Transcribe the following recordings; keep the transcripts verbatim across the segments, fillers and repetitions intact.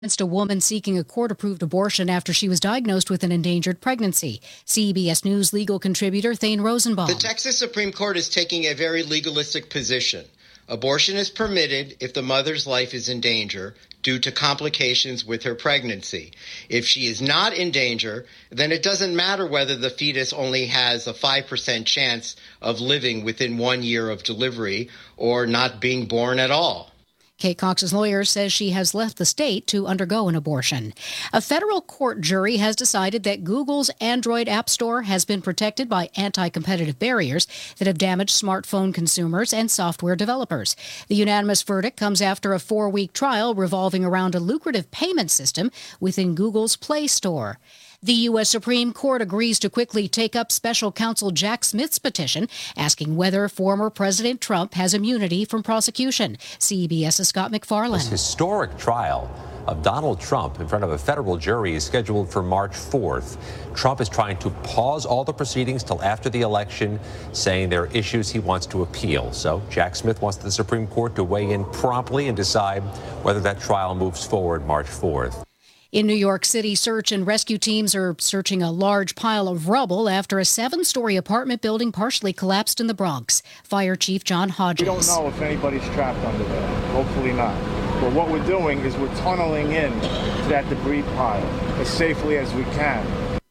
Against a woman seeking a court-approved abortion after she was diagnosed with an endangered pregnancy. C B S News legal contributor Thane Rosenbaum. The Texas Supreme Court is taking a very legalistic position. Abortion is permitted if the mother's life is in danger due to complications with her pregnancy. If she is not in danger, then it doesn't matter whether the fetus only has a five percent chance of living within one year of delivery or not being born at all. Kate Cox's lawyer says she has left the state to undergo an abortion. A federal court jury has decided that Google's Android App Store has been protected by anti-competitive barriers that have damaged smartphone consumers and software developers. The unanimous verdict comes after a four-week trial revolving around a lucrative payment system within Google's Play Store. The U S Supreme Court agrees to quickly take up special counsel Jack Smith's petition, asking whether former President Trump has immunity from prosecution. CBS's Scott McFarland. This historic trial of Donald Trump in front of a federal jury is scheduled for March fourth. Trump is trying to pause all the proceedings till after the election, saying there are issues he wants to appeal. So Jack Smith wants the Supreme Court to weigh in promptly and decide whether that trial moves forward March fourth. In New York City, search and rescue teams are searching a large pile of rubble after a seven-story apartment building partially collapsed in the Bronx. Fire Chief John Hodges. We don't know if anybody's trapped under there. Hopefully not. But what we're doing is we're tunneling in to that debris pile as safely as we can.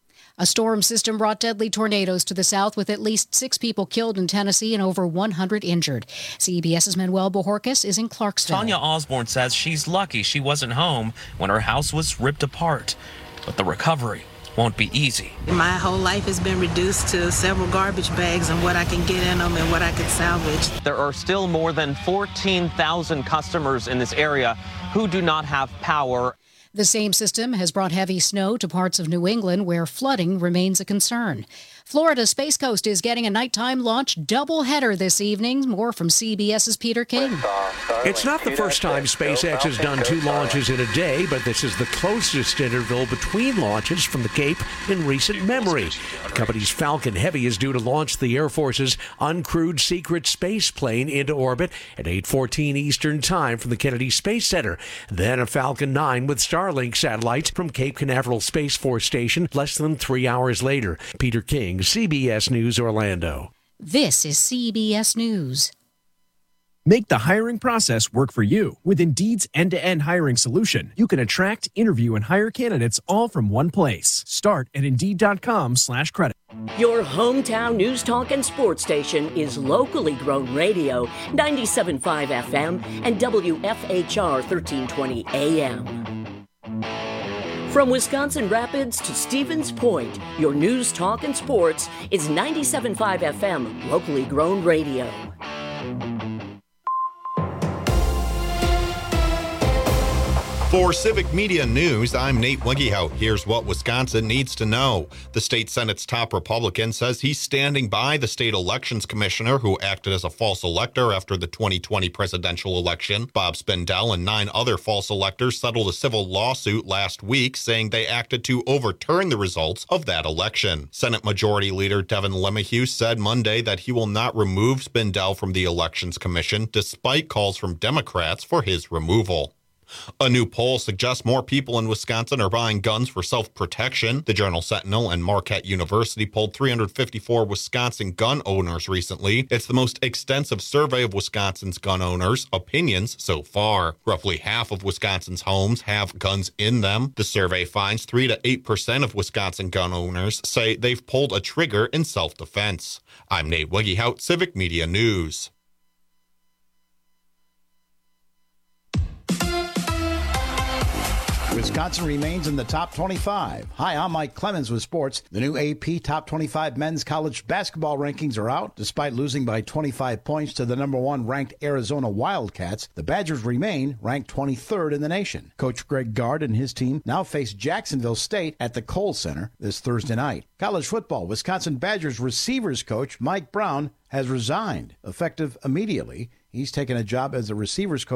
A storm system brought deadly tornadoes to the south with at least six people killed in Tennessee and over one hundred injured. CBS's Manuel Bojorquez is in Clarksville. Tanya Osborne says she's lucky she wasn't home when her house was ripped apart. But the recovery won't be easy. My whole life has been reduced to several garbage bags and what I can get in them and what I can salvage. There are still more than fourteen thousand customers in this area who do not have power. The same system has brought heavy snow to parts of New England where flooding remains a concern. Florida's Space Coast is getting a nighttime launch doubleheader this evening. More from CBS's Peter King. It's not the first time SpaceX has done two launches in a day, but this is the closest interval between launches from the Cape in recent memory. The company's Falcon Heavy is due to launch the Air Force's uncrewed secret space plane into orbit at eight fourteen Eastern Time from the Kennedy Space Center. Then a Falcon nine with Starlink satellites from Cape Canaveral Space Force Station less than three hours later. Peter King, C B S News, Orlando. This is C B S News. Make the hiring process work for you. With Indeed's end-to-end hiring solution, you can attract, interview, and hire candidates all from one place. Start at Indeed.com slash credit. Your hometown news talk and sports station is locally grown radio, ninety-seven point five F M and W F H R thirteen twenty A M. From Wisconsin Rapids to Stevens Point, your news, talk, and sports is ninety-seven point five F M, locally grown radio. For Civic Media News, I'm Nate Wiggyhout. Here's what Wisconsin needs to know. The state Senate's top Republican says he's standing by the state elections commissioner who acted as a false elector after the twenty twenty presidential election. Bob Spindell and nine other false electors settled a civil lawsuit last week saying they acted to overturn the results of that election. Senate Majority Leader Devin LeMahieu said Monday that he will not remove Spindell from the Elections Commission despite calls from Democrats for his removal. A new poll suggests more people in Wisconsin are buying guns for self-protection. The Journal Sentinel and Marquette University polled three hundred fifty-four Wisconsin gun owners recently. It's the most extensive survey of Wisconsin's gun owners' opinions so far. Roughly half of Wisconsin's homes have guns in them. The survey finds three to eight percent of Wisconsin gun owners say they've pulled a trigger in self-defense. I'm Nate Wiggyhout, Civic Media News. Wisconsin remains in the top twenty-five. Hi, I'm Mike Clemens with sports. The new A P Top twenty-five men's college basketball rankings are out. Despite losing by twenty-five points to the number one ranked Arizona Wildcats, the Badgers remain ranked twenty-third in the nation. Coach Greg Gard and his team now face Jacksonville State at the Kohl Center this Thursday night. College football, Wisconsin Badgers receivers coach Mike Brown has resigned, effective immediately. He's taken a job as a receivers coach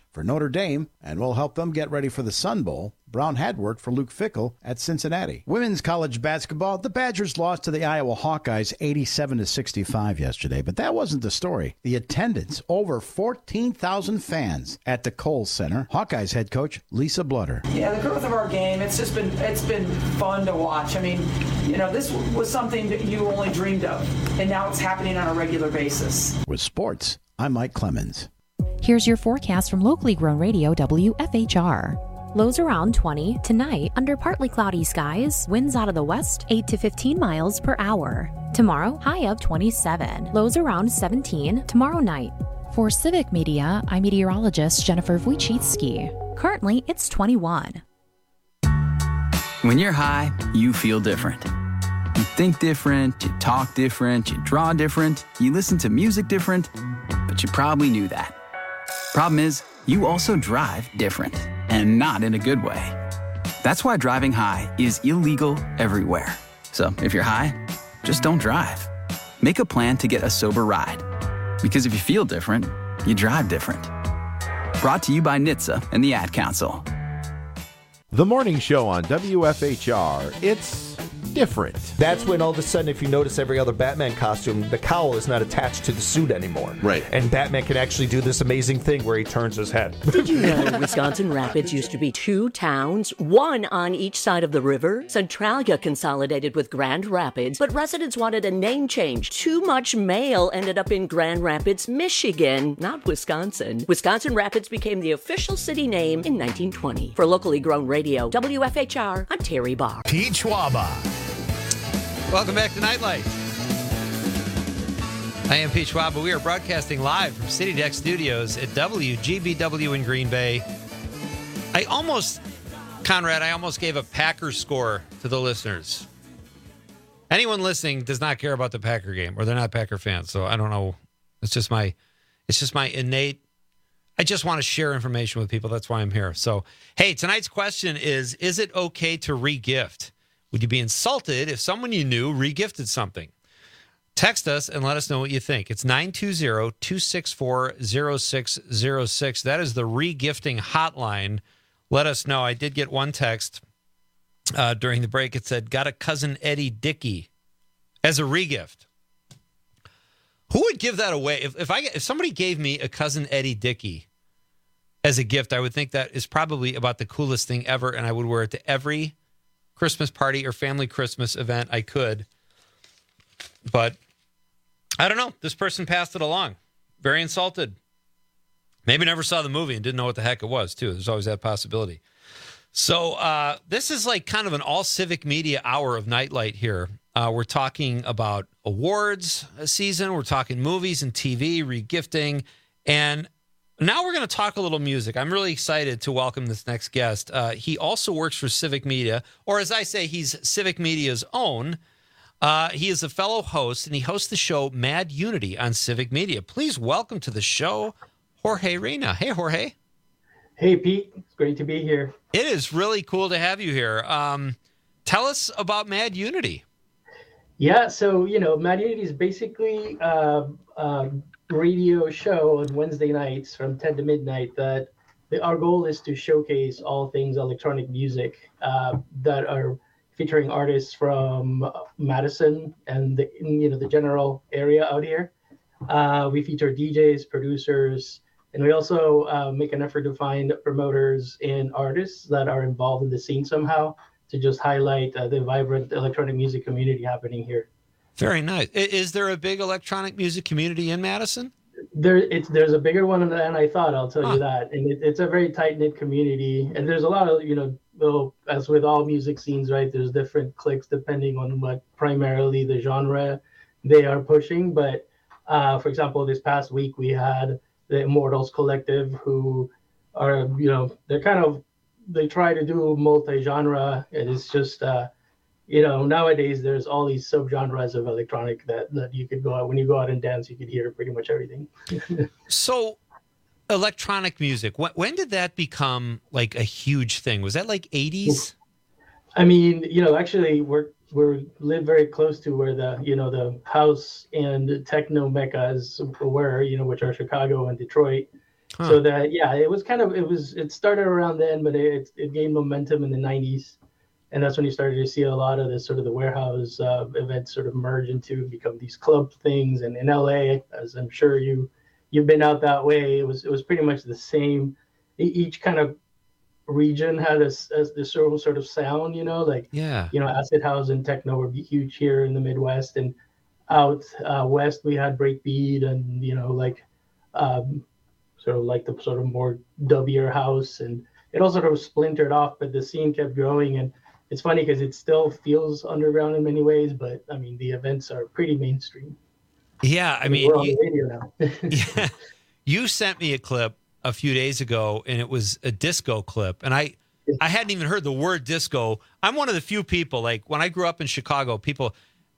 for Notre Dame and will help them get ready for the Sun Bowl. Brown had worked for Luke Fickell at Cincinnati. Women's college basketball, the Badgers lost to the Iowa Hawkeyes eighty-seven to sixty-five yesterday, but that wasn't the story. The attendance, over fourteen thousand fans at the Kohl Center. Hawkeyes head coach Lisa Blutter. Yeah, the growth of our game, it's just been it's been fun to watch. I mean, you know, this was something that you only dreamed of, and now it's happening on a regular basis. With sports, I'm Mike Clemens. Here's your forecast from locally grown radio W F H R. Lows around twenty. Tonight, under partly cloudy skies, winds out of the west, eight to fifteen miles per hour. Tomorrow, high of twenty-seven. Lows around seventeen. Tomorrow night. For Civic Media, I'm meteorologist Jennifer Wojcicki. Currently, it's twenty-one. When you're high, you feel different. You think different, you talk different, you draw different, you listen to music different, but you probably knew that. Problem is, you also drive different, and not in a good way. That's why driving high is illegal everywhere. So if you're high, just don't drive. Make a plan to get a sober ride. Because if you feel different, you drive different. Brought to you by N H T S A and the Ad Council. The morning show on W F H R. It's different. That's when all of a sudden, if you notice every other Batman costume, the cowl is not attached to the suit anymore. Right. And Batman can actually do this amazing thing where he turns his head. Did you know Wisconsin Rapids used to be two towns, one on each side of the river? Centralia consolidated with Grand Rapids, but residents wanted a name change. Too much mail ended up in Grand Rapids, Michigan, not Wisconsin. Wisconsin Rapids became the official city name in nineteen twenty. For locally grown radio, W F H R, I'm Terry Barr. Pete Schwaba. Welcome back to Nightlight. I am Pete Schwab. We are broadcasting live from City Deck Studios at W G B W in Green Bay. I almost, Conrad, I almost gave a Packers score to the listeners. Anyone listening does not care about the Packer game, or they're not Packer fans. So I don't know. It's just my, it's just my innate. I just want to share information with people. That's why I'm here. So, hey, tonight's question is: is it okay to re-gift? Would you be insulted if someone you knew re-gifted something? Text us and let us know what you think. It's nine two zero, two six four, zero six zero six. That is the re-gifting hotline. Let us know. I did get one text uh, during the break. It said, got a Cousin Eddie Dickey as a re-gift. Who would give that away? If, if, I, if somebody gave me a Cousin Eddie Dickey as a gift, I would think that is probably about the coolest thing ever, and I would wear it to every Christmas party or family Christmas event I could. But I don't know. This person passed it along. Very insulted. Maybe never saw the movie and didn't know what the heck it was, too. There's always that possibility. So uh, this is like kind of an all civic media hour of Nightlight here. Uh, we're talking about awards season. We're talking movies and T V, re-gifting. And now we're going to talk a little music. I'm really excited to welcome this next guest. Uh, he also works for Civic Media, or as I say, he's Civic Media's own. Uh, he is a fellow host, and he hosts the show Mad Unity on Civic Media. Please welcome to the show, Jorge Reyna. Hey, Jorge. Hey, Pete. It's great to be here. It is really cool to have you here. Um, tell us about Mad Unity. Yeah, so, you know, Mad Unity is basically uh, uh, radio show on Wednesday nights from ten to midnight that the, our goal is to showcase all things electronic music uh, that are featuring artists from Madison and the, you know, the general area out here. Uh, we feature D Js, producers, and we also uh, make an effort to find promoters and artists that are involved in the scene somehow to just highlight uh, the vibrant electronic music community happening here. Very nice. Is there a big electronic music community in Madison? There, it's there's a bigger one than I thought. I'll tell huh. you that, and it, it's a very tight knit community. And there's a lot of you know, well, as with all music scenes, right? There's different cliques depending on what primarily the genre they are pushing. But uh, for example, this past week we had the Immortals Collective, who are you know they're kind of they try to do multi-genre. And it's just. Uh, You know, nowadays there's all these subgenres of electronic that, that you could go out when you go out and dance, you could hear pretty much everything. So, electronic music. When, when did that become like a huge thing? Was that like eighties? I mean, you know, actually, we're we live very close to where the you know the house and techno meccas were, you know, which are Chicago and Detroit. Huh. So that, yeah, it was kind of, it was, it started around then, but it, it gained momentum in the nineties. And that's when you started to see a lot of this sort of the warehouse uh, events sort of merge into become these club things. And in L A, as I'm sure you, you've been out that way, it was, it was pretty much the same. Each kind of region had a, a this sort of, sort of sound, you know, like, yeah, you know, acid house and techno were huge here in the Midwest, and out uh, west we had breakbeat and, you know, like um, sort of like the sort of more dubbier house, and it all sort of splintered off, but the scene kept growing. And it's funny because it still feels underground in many ways, but I mean, the events are pretty mainstream. Yeah, I I mean, we're on you, the radio now. yeah, you sent me a clip a few days ago, and it was a disco clip, and I I hadn't even heard the word disco. I'm one of the few people, like when I grew up in Chicago, people,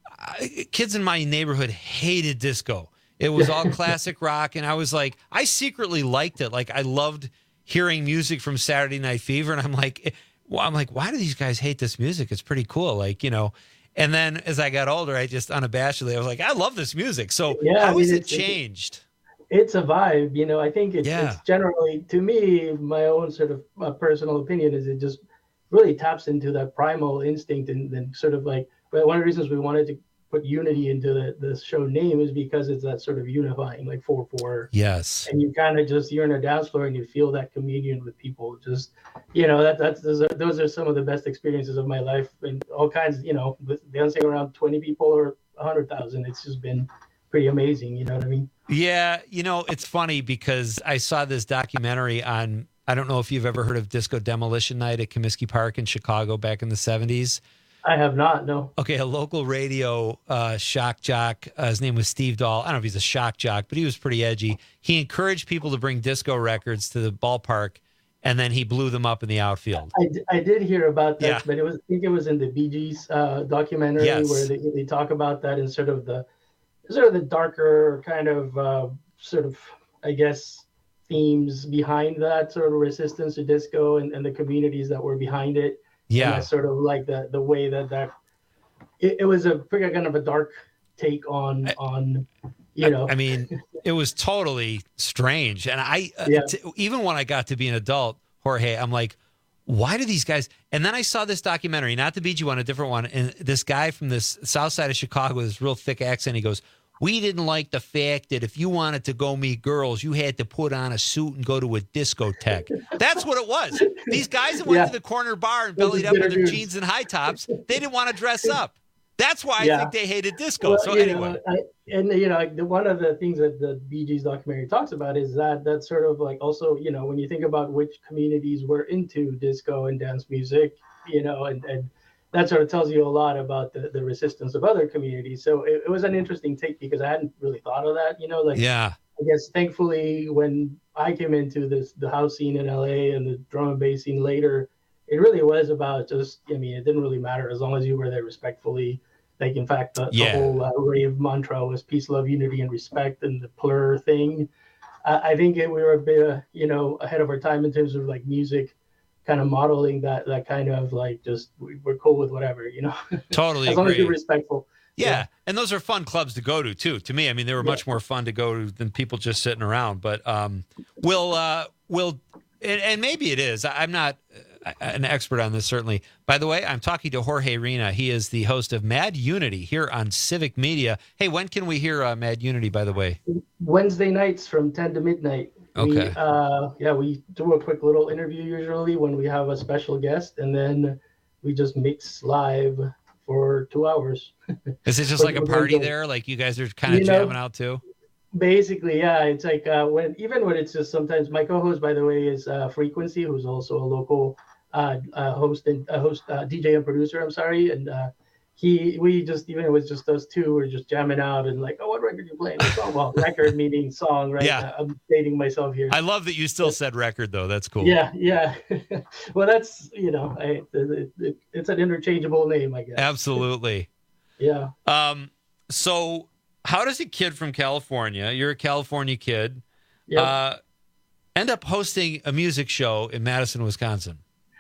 I, kids in my neighborhood hated disco. It was all classic rock, and I was like, I secretly liked it. Like I loved hearing music from Saturday Night Fever, and I'm like, well, I'm like, why do these guys hate this music? It's pretty cool, like, you know. And then as I got older, I just unabashedly, I was like, I love this music. So Yeah, I how mean, has it it's- changed? It's a vibe, you know. I think it's, Yeah. it's generally, to me, my own sort of uh, personal opinion is it just really taps into that primal instinct, and then sort of like, well, one of the reasons we wanted to put unity into the, the show name is because it's that sort of unifying, like four four. Yes. And you kind of just, you're in a dance floor and you feel that communion with people. Just, you know, that that's those are, those are some of the best experiences of my life, and all kinds, you know, with dancing around twenty people or a hundred thousand. It's just been pretty amazing. You know what I mean? Yeah, you know, it's funny because I saw this documentary on, I don't know if you've ever heard of Disco Demolition Night at Comiskey Park in Chicago back in the seventies. I have not, no. Okay, a local radio uh, shock jock, uh, his name was Steve Dahl. I don't know if he's a shock jock, but he was pretty edgy. He encouraged people to bring disco records to the ballpark, and then he blew them up in the outfield. I, d- I did hear about that, Yeah. but it was, I think it was in the Bee Gees uh, documentary Yes. where they, they talk about that and sort of the sort of the darker kind of uh, sort of, I guess, themes behind that sort of resistance to disco, and, and the communities that were behind it. Yeah. And that's sort of like the the way that that it, it was a pretty kind of a dark take on on you know. I mean, it was totally strange. And I, uh, Yeah. t- even when I got to be an adult, Jorge, I'm like, why do these guys? And then I saw this documentary, not the Bee Gees one, a different one. And this guy from this south side of Chicago with this real thick accent, he goes, we didn't like the fact that if you wanted to go meet girls, you had to put on a suit and go to a discotheque. That's what it was. These guys that went Yeah. to the corner bar and Those bellied are up in bitter their dudes. jeans and high tops, they didn't want to dress up. That's why I Yeah. think they hated disco. Well, so you anyway. know, I, and you know, like, the, one of the things that the Bee Gees documentary talks about is that that sort of like also, you know, when you think about which communities were into disco and dance music, you know, and, and that sort of tells you a lot about the, the resistance of other communities. So it, it was an interesting take because I hadn't really thought of that, you know, like, Yeah. I guess thankfully when I came into this, the house scene in L A and the drum and bass scene later, it really was about just, I mean, it didn't really matter as long as you were there respectfully. Like, in fact, the, Yeah. the whole uh, rave mantra was peace, love, unity, and respect, and the plur thing. Uh, I think it, we were a bit, uh, you know, ahead of our time in terms of like music, kind of modeling that that kind of like just we, we're cool with whatever, you know. Totally as long as agree. you're respectful. Yeah. And those are fun clubs to go to too. To me, I mean, they were much more fun to go to than people just sitting around. But um, we'll, uh, we'll, and, and maybe it is. I- I'm not uh, an expert on this, certainly. By the way, I'm talking to Jorge Rena. He is the host of Mad Unity here on Civic Media. Hey, when can we hear uh, Mad Unity, by the way? Wednesday nights from ten to midnight. Okay. We, uh, yeah, we do a quick little interview usually when we have a special guest, and then we just mix live for two hours. Is it just But like a we're party gonna- there? Like you guys are kind of You know, jamming out too? Basically, yeah, it's like uh, when even when it's just sometimes my co-host, by the way, is uh, Frequency, who's also a local uh, uh, host and uh, host uh, D J and producer. I'm sorry, and uh, he we just even it was just us two, we're just jamming out and like, oh, what record you playing? Oh, well, record meaning song, right? Yeah. Uh, I'm dating myself here. I love that you still said record though. That's cool. Yeah, yeah. Well, that's you know, I, it, it, it's an interchangeable name, I guess. Absolutely. Yeah. Um, so how does a kid from California, you're a California kid, Yep. uh, end up hosting a music show in Madison, Wisconsin?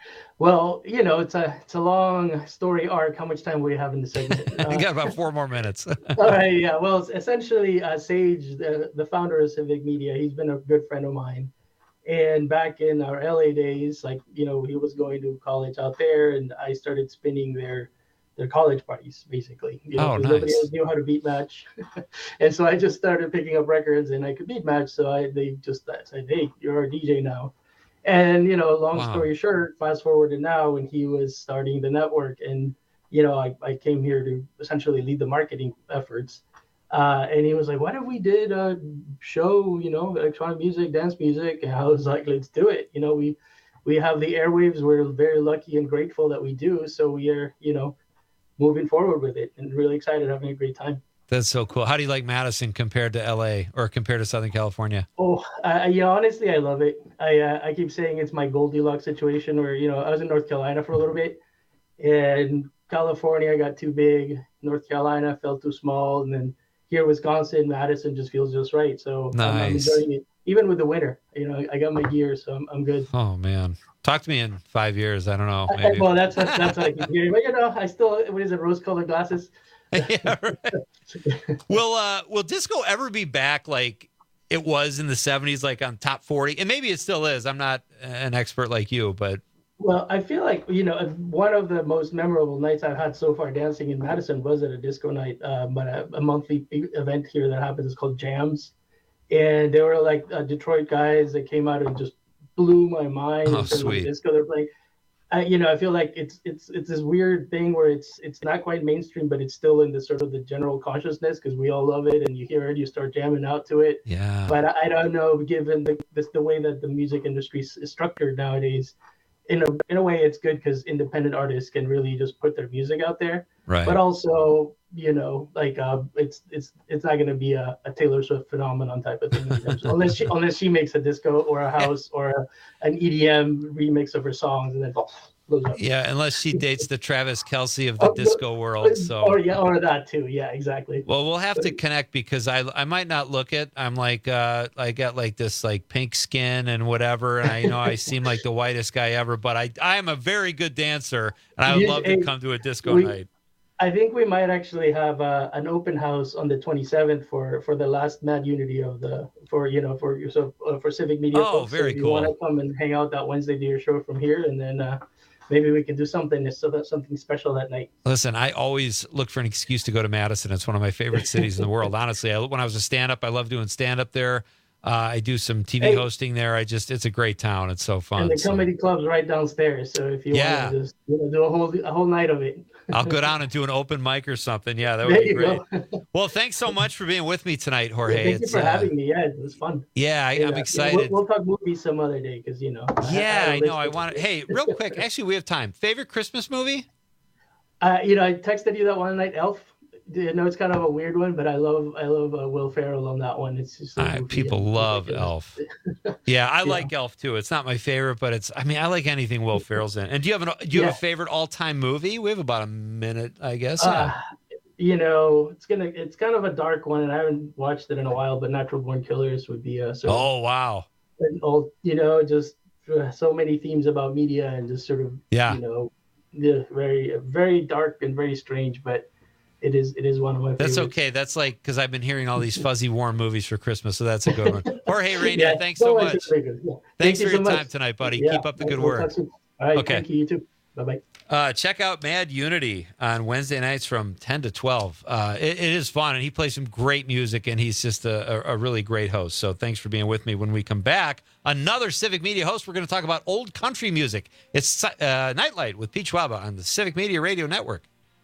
Well, you know, it's a it's a long story arc. How much time we have in the segment? We Uh, got about four more minutes. All right, yeah. Well, it's essentially, uh, Sage, the, the founder of Civic Media, he's been a good friend of mine. And back in our L A days, like, you know, he was going to college out there, and I started spinning their their college parties, basically. You know, Oh, 'cause nice. Nobody else knew how to beat match. And so I just started picking up records, and I could beat match. So I they just said, hey, you're our D J now. And, you know, long Wow. story short, fast forward to now when he was starting the network, and, you know, I, I came here to essentially lead the marketing efforts. Uh, and he was like, what if we did a show, you know, electronic music, dance music? And I was like, let's do it. You know, we we have the airwaves. We're very lucky and grateful that we do. So we are, you know, moving forward with it and really excited, having a great time. That's so cool. How do you like Madison compared to L A or compared to Southern California? Oh, uh, yeah, honestly, I love it. I uh, I keep saying it's my Goldilocks situation where, you know, I was in North Carolina for a little bit, and California got too big. North Carolina felt too small. And then here, Wisconsin, Madison just feels just right. So I'm- I'm Nice. enjoying it. Even with the winter, you know, I got my gear, so I'm, I'm good. Oh man, talk to me in five years. I don't know. I- Maybe. well, that's what, that's what I keep hearing. But, you know, I still, what is it, rose-colored glasses? Yeah, right. Will uh will disco ever be back like it was in the seventies, like on top forty? And maybe it still is. I'm not an expert like you, but Well, I feel like, you know, one of the most memorable nights I've had so far dancing in Madison was at a disco night, uh, but a, a monthly e- event here that happens is called Jams. And they were like uh, Detroit guys that came out and just blew my mind. Oh, in terms of sweet. the disco they're playing. I, you know, I feel like it's it's it's this weird thing where it's it's not quite mainstream, but it's still in the sort of the general consciousness because we all love it, and you hear it, you start jamming out to it. yeah. But I, I don't know, given the this, the way that the music industry is is structured nowadays, in a in a way, it's good because independent artists can really just put their music out there. Right. But also, you know, like uh, it's it's it's not going to be a, a Taylor Swift phenomenon type of thing unless she unless she makes a disco or a house or a, an E D M remix of her songs and then oh, blows up. Yeah, unless she dates the Travis Kelce of the disco world. So Or yeah, or that too. Yeah, exactly. well, we'll have to connect because I I might not look it. I'm like uh I got like this like pink skin and whatever, and I know I seem like the whitest guy ever, but I I am a very good dancer, and I would You- love hey, to come to a disco we- night. I think we might actually have uh, an open house on the twenty-seventh for, for the last Mad Unity of the for you know for so uh, for Civic Media. Oh, folks. So very if you cool. want to come and hang out that Wednesday, do your show from here, and then uh, maybe we can do something so that's something special that night. Listen, I always look for an excuse to go to Madison. It's one of my favorite cities in the world. Honestly, I, when I was a stand-up, I love doing stand-up there. Uh, I do some T V Hey. hosting there. I just, it's a great town. It's so fun. And the So comedy club's right downstairs, so if you Yeah. want to just you know, do a whole a whole night of it. I'll go down and do an open mic or something. Yeah, that would There be you great. go. Well, thanks so much for being with me tonight, Jorge. Thank you It's, for uh, having me. Yeah, it was fun. Yeah, I, And, I'm uh, excited. We'll, we'll talk movies some other day because you know. yeah, I, have a know. I list of- want to. Hey, real quick. Actually, we have time. Favorite Christmas movie? Uh, you know, I texted you that one night, Elf. I know it's kind of a weird one, but I love I love uh, Will Ferrell on that one. It's just so Uh, goofy people and love ridiculous. Elf. Yeah, I Yeah. like Elf too. It's not my favorite, but it's. I mean, I like anything Will Ferrell's in. And do you have an? Do you have Yeah. a favorite all-time movie? We have about a minute, I guess. Uh, Yeah. you know, it's gonna it's kind of a dark one, and I haven't watched it in a while. But Natural Born Killers would be a sort of Oh wow. an old, you know, just uh, so many themes about media and just sort of Yeah. you know, yeah, very very dark and very strange, but. It is. It is one of my. That's favorites. okay. That's like because I've been hearing all these fuzzy warm movies for Christmas, so that's a good one. Jorge Rainier, Yeah, thanks no so worries, much. it's very good. Yeah. Thanks Thank for you your so time much. tonight, buddy. Yeah, Keep up the good we'll work. talk soon. All right. Okay. Thank you. You too. Bye bye. Uh, check out Mad Unity on Wednesday nights from ten to twelve. Uh, it, it is fun, and he plays some great music, and he's just a, a, a really great host. So thanks for being with me. When we come back, another Civic Media host, we're going to talk about old country music. It's uh, Nightlight with Pete Schwaba on the Civic Media Radio Network.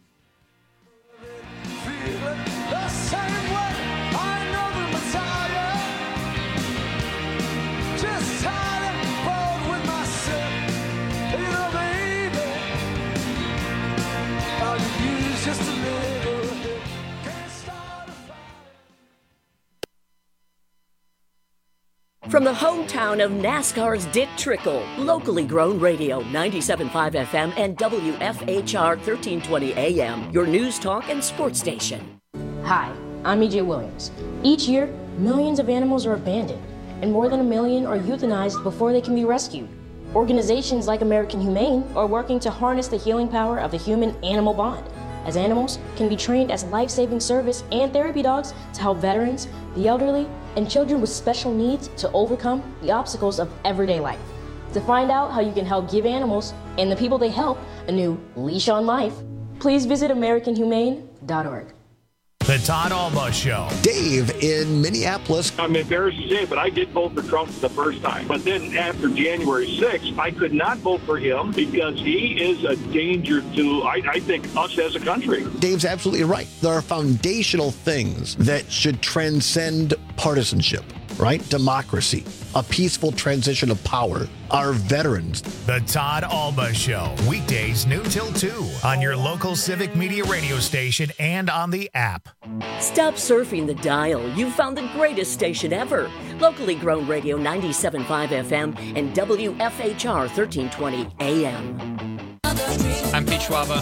From the hometown of NASCAR's Dick Trickle, locally grown radio, ninety-seven point five F M and W F H R thirteen twenty A M, your news talk and sports station. Hi, I'm E J Williams. Each year, millions of animals are abandoned, and more than a million are euthanized before they can be rescued. Organizations like American Humane are working to harness the healing power of the human-animal bond. as animals can be trained as life-saving service and therapy dogs to help veterans, the elderly, and children with special needs to overcome the obstacles of everyday life. To find out how you can help give animals and the people they help a new leash on life, please visit American Humane dot org. The Todd Alba Show. Dave in Minneapolis. I'm embarrassed to say it, but I did vote for Trump the first time. But then after January sixth, I could not vote for him because he is a danger to, I, I think, us as a country. Dave's absolutely right. There are foundational things that should transcend partisanship, right? Democracy, a peaceful transition of power, our veterans. The Todd Alba Show, weekdays noon till two on your local Civic Media radio station and on the app. Stop surfing the dial. You've found the greatest station ever. Locally grown radio ninety-seven point five F M and W F H R thirteen twenty A M. I'm Pete Schwaba.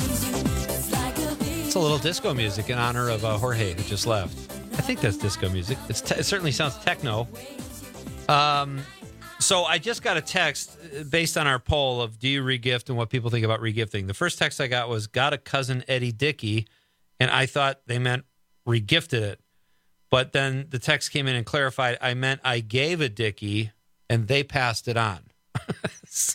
It's a little disco music in honor of uh, Jorge, who just left. I think that's disco music. It's te- it certainly sounds techno. Um, so I just got a text based on our poll of do you regift and what people think about regifting. The first text I got was, got a cousin Eddie Dickey, and I thought they meant regifted it. But then the text came in and clarified, I meant I gave a Dickey, and they passed it on. So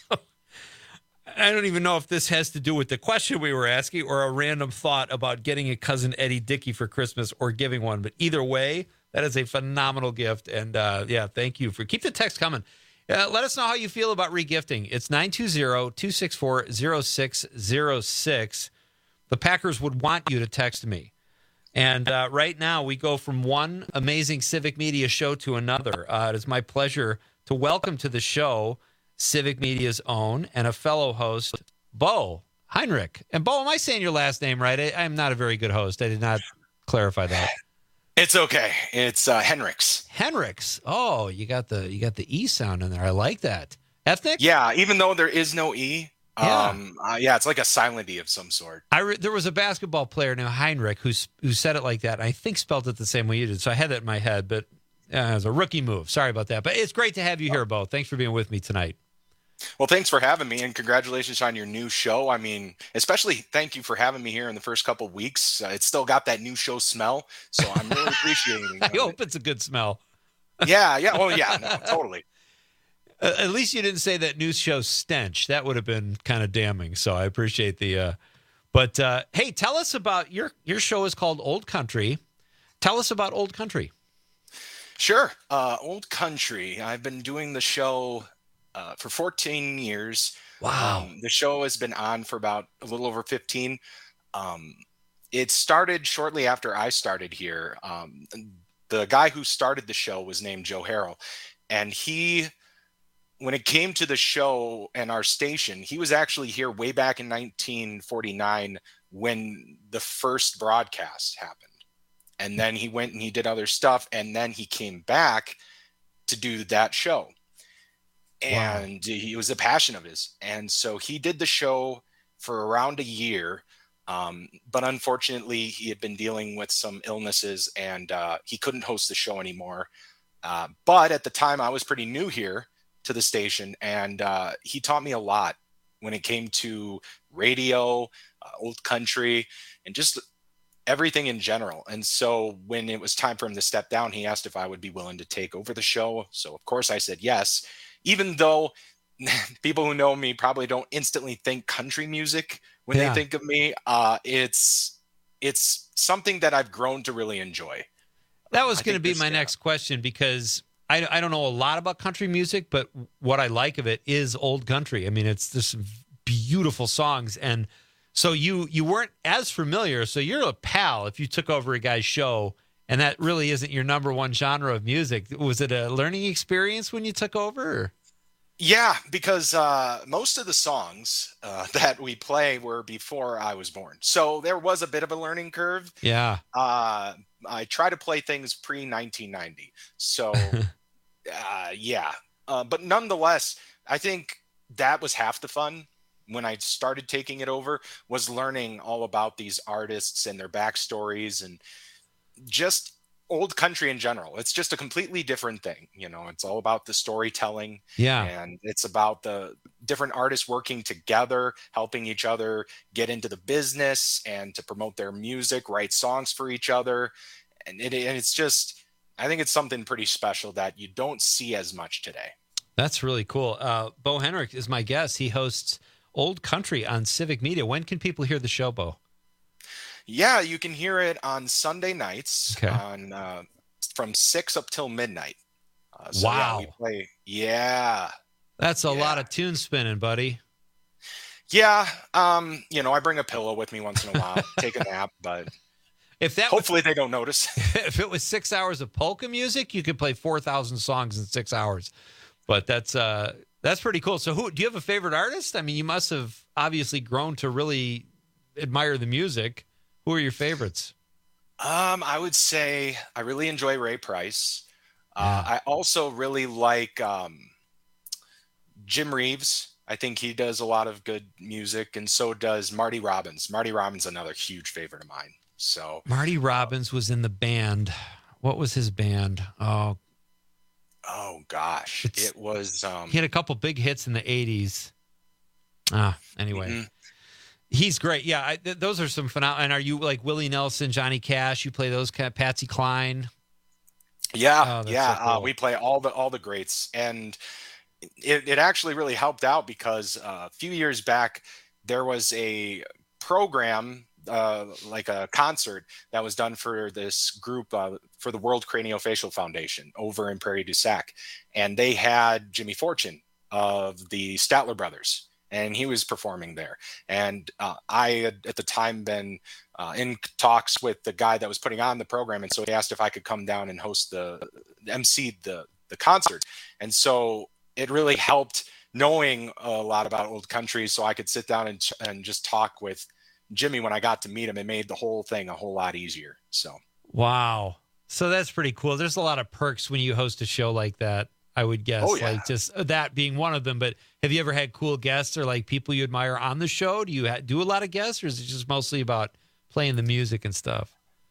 I don't even know if this has to do with the question we were asking or a random thought about getting a cousin Eddie Dickey for Christmas or giving one. But either way, that is a phenomenal gift. And uh, yeah, thank you for keep the text coming. Uh, let us know how you feel about regifting. It's nine two zero, two six four, zero six zero six. The Packers would want you to text me. And uh, right now we go from one amazing Civic Media show to another. Uh, it is my pleasure to welcome to the show Civic Media's own and a fellow host, Bo Heinrich. And Bo, am I saying your last name right? I, I'm not a very good host. I did not clarify that. It's okay. It's uh, Henricks. Henricks. Oh, you got the you got the E sound in there. I like that. Ethnic? Yeah, even though there is no E. Yeah. Um, uh, yeah, it's like a silent E of some sort. I re- there was a basketball player named Heinrich who who said it like that. And I think spelled it the same way you did. So I had that in my head, but uh, it was a rookie move. Sorry about that. But it's great to have you here, Bo. Thanks for being with me tonight. Well, thanks for having me, and congratulations on your new show. I mean, especially thank you for having me here in the first couple of weeks. Uh, it's still got that new show smell, so I'm really appreciating it. I hope it's a good smell. Yeah, yeah. Oh, yeah, no, totally. Uh, at least you didn't say that new show stench. That would have been kind of damning, so I appreciate the... Uh, but, uh, hey, tell us about... Your, your show is called Old Country. Tell us about Old Country. Sure. Uh, Old Country. I've been doing the show... Uh, for fourteen years. Wow. Um, the show has been on for about a little over fifteen. Um, it started shortly after I started here. Um, the guy who started the show was named Joe Harrell. And he, when it came to the show and our station, he was actually here way back in nineteen forty-nine when the first broadcast happened. And then he went and he did other stuff. And then he came back to do that show. And wow. He was a passion of his. And so he did the show for around a year. Um, but unfortunately, he had been dealing with some illnesses and uh, he couldn't host the show anymore. Uh, but at the time, I was pretty new here to the station. And uh, he taught me a lot when it came to radio, uh, Old Country, and just everything in general. And so when it was time for him to step down, he asked if I would be willing to take over the show. So, of course, I said yes. Even though people who know me probably don't instantly think country music when yeah. they think of me, uh, it's it's something that I've grown to really enjoy. That was going to be my next question because I, I don't know a lot about country music, but what I like of it is old country. I mean, it's just beautiful songs. And so you you weren't as familiar. So you're a pal if you took over a guy's show and that really isn't your number one genre of music. Was it a learning experience when you took over? Or? Yeah, because uh, most of the songs uh, that we play were before I was born. So there was a bit of a learning curve. Yeah. Uh, I try to play things pre nineteen ninety. So, uh, yeah. Uh, but nonetheless, I think that was half the fun when I started taking it over, was learning all about these artists and their backstories and just old country in general. It's just a completely different thing. You know, it's all about the storytelling. Yeah. And it's about the different artists working together, helping each other get into the business and to promote their music, write songs for each other. And, it, and it's just, I think it's something pretty special that you don't see as much today. That's really cool. Uh, Bo Henrik is my guest. He hosts Old Country on Civic Media. When can people hear the show, Bo? Yeah, you can hear it on Sunday nights okay. on uh, from six up till midnight. Uh, so wow. Yeah, we play. Yeah. That's a yeah. lot of tune spinning, buddy. Yeah. Um, you know, I bring a pillow with me once in a while, take a nap, but if that hopefully was, they don't notice. If it was six hours of polka music, you could play four thousand songs in six hours. But that's uh, that's pretty cool. So who do you have a favorite artist? I mean, you must have obviously grown to really admire the music. Who are your favorites? Um, I would say I really enjoy Ray Price. Uh, Yeah. I also really like um, Jim Reeves. I think he does a lot of good music, and so does Marty Robbins. Marty Robbins, another huge favorite of mine. So Marty Robbins was in the band. What was his band? Oh, oh gosh, It's- it was. Um, he had a couple big hits in the eighties. Ah, anyway. mhm. He's great. Yeah, I, th- those are some phenomenal. And are you like Willie Nelson, Johnny Cash? You play those kind of Patsy Cline? Yeah, Oh, that's yeah. so cool. uh, we play all the all the greats, and it, it actually really helped out because uh, a few years back there was a program, uh, like a concert that was done for this group uh, for the World Craniofacial Foundation over in Prairie du Sac, and they had Jimmy Fortune of the Statler Brothers, and he was performing there. And uh, I had at the time been uh, in talks with the guy that was putting on the program, and so he asked if I could come down and host the M C the the concert. And so it really helped knowing a lot about old country, so I could sit down and and just talk with Jimmy when I got to meet him. It made the whole thing a whole lot easier. So Wow. So that's pretty cool. There's a lot of perks when you host a show like that, I would guess. Oh, yeah. Like just that being one of them. But have you ever had cool guests or like people you admire on the show? Do you ha- do a lot of guests, or is it just mostly about playing the music and stuff?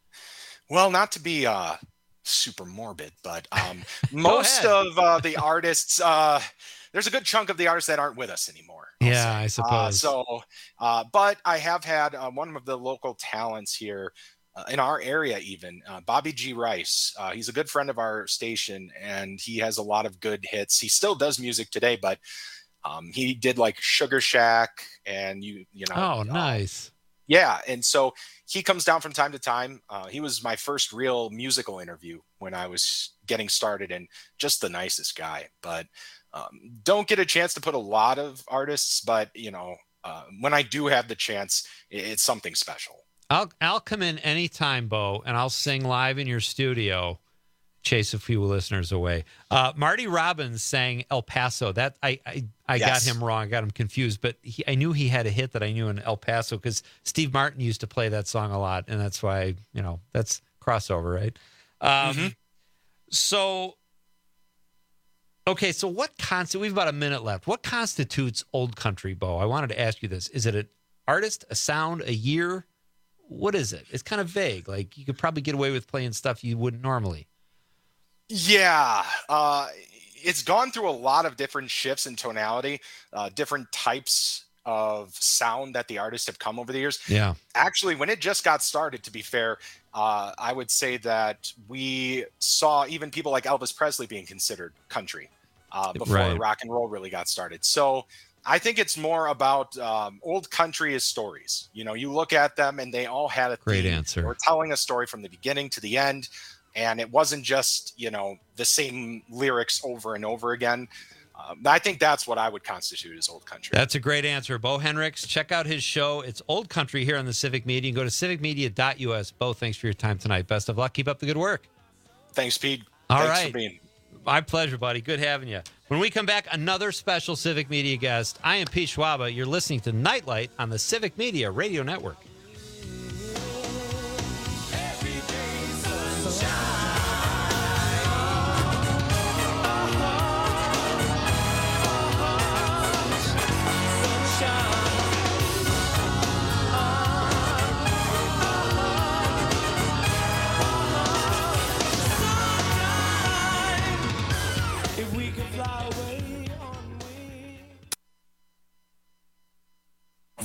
well, not to be uh super morbid, but um most of uh, the artists, uh there's a good chunk of the artists that aren't with us anymore. I'll Yeah, say. I Uh, suppose. so, uh, but I have had uh, one of the local talents here uh, in our area, even uh, Bobby G. Rice. Uh, he's a good friend of our station, and he has a lot of good hits. He still does music today, but um, he did like Sugar Shack, and you, you know. Oh, uh, nice. yeah, and so he comes down from time to time. Uh, he was my first real musical interview when I was getting started, and just the nicest guy. But um, don't get a chance to put a lot of artists, but you know, uh, when I do have the chance, i- it's something special. I'll I'll come in anytime, Bo, and I'll sing live in your studio. Chase a few listeners away. Uh, Marty Robbins sang El Paso. That I I, I Yes. got him wrong. I got him confused, but he, I knew he had a hit that I knew in El Paso because Steve Martin used to play that song a lot, and that's why, you know, that's crossover, right? Um, Mhm. So, okay, so what constitutes? We have about a minute left. What constitutes old country, Bo? I wanted to ask you this: is it an artist, a sound, a year? What is it? It's kind of vague. Like you could probably get away with playing stuff you wouldn't normally. Yeah, uh, it's gone through a lot of different shifts in tonality, uh, different types of sound that the artists have come over the years. Yeah. Actually, when it just got started, to be fair, uh, I would say that we saw even people like Elvis Presley being considered country uh, before Right. rock and roll really got started. So I think it's more about um, old country is stories. You know, you look at them and they all had a Great theme. answer. They were telling a story from the beginning to the end. And it wasn't just, you know, the same lyrics over and over again. Um, I think that's what I would constitute as old country. That's a great answer. Bo Henricks, check out his show. It's Old Country here on the Civic Media. Go to civic media dot u s. Bo, thanks for your time tonight. Best of luck. Keep up the good work. Thanks, Pete. All Thanks right. for being. My pleasure, buddy. Good having you. When we come back, another special Civic Media guest. I am Pete Schwaba. You're listening to Nightlight on the Civic Media Radio Network.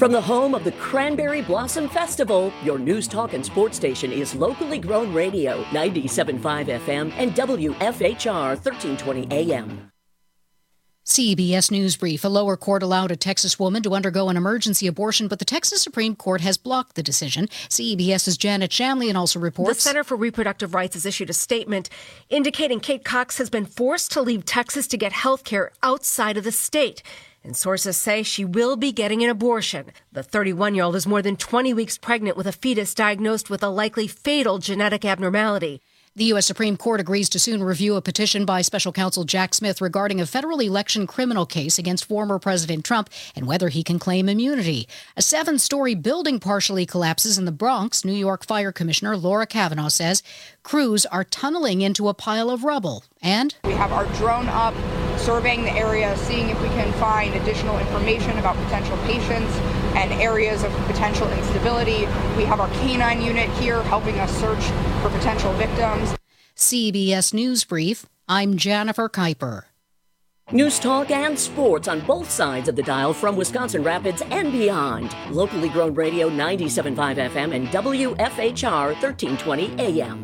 From the home of the Cranberry Blossom Festival, your news, talk, and sports station is locally grown radio, ninety-seven point five F M and W F H R thirteen twenty A M. C B S News Brief. A lower court allowed a Texas woman to undergo an emergency abortion, but the Texas Supreme Court has blocked the decision. CBS's Janet Shamlian also reports. The Center for Reproductive Rights has issued a statement indicating Kate Cox has been forced to leave Texas to get health care outside of the state. And sources say she will be getting an abortion. The thirty-one-year-old is more than twenty weeks pregnant with a fetus diagnosed with a likely fatal genetic abnormality. The U S Supreme Court agrees to soon review a petition by special counsel Jack Smith regarding a federal election criminal case against former President Trump and whether he can claim immunity. A seven-story building partially collapses in the Bronx. New York Fire Commissioner Laura Kavanaugh says crews are tunneling into a pile of rubble. And we have our drone up, surveying the area, seeing if we can find additional information about potential patients and areas of potential instability. We have our canine unit here helping us search for potential victims. C B S News Brief, I'm Jennifer Kuiper. News, talk, and sports on both sides of the dial from Wisconsin Rapids and beyond. Locally grown radio, ninety-seven point five F M and W F H R thirteen twenty A M.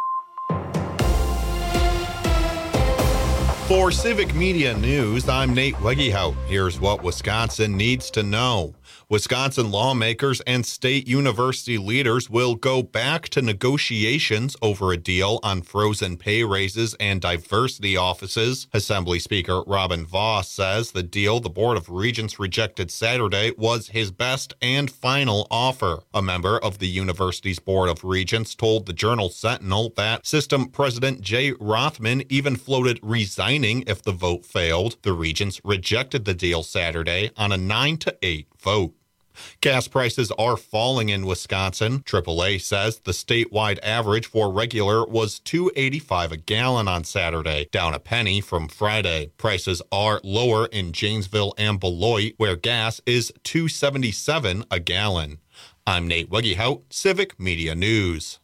For Civic Media News, I'm Nate Wegehout. Here's what Wisconsin needs to know. Wisconsin lawmakers and state university leaders will go back to negotiations over a deal on frozen pay raises and diversity offices. Assembly Speaker Robin Vos says the deal the Board of Regents rejected Saturday was his best and final offer. A member of the university's Board of Regents told the Journal Sentinel that System President Jay Rothman even floated resigning if the vote failed. The Regents rejected the deal Saturday on a nine to eight vote. Gas prices are falling in Wisconsin. triple A says the statewide average for regular was two dollars and eighty-five cents a gallon on Saturday, down a penny from Friday. Prices are lower in Janesville and Beloit, where gas is two dollars and seventy-seven cents a gallon. I'm Nate Wegehout, Civic Media News.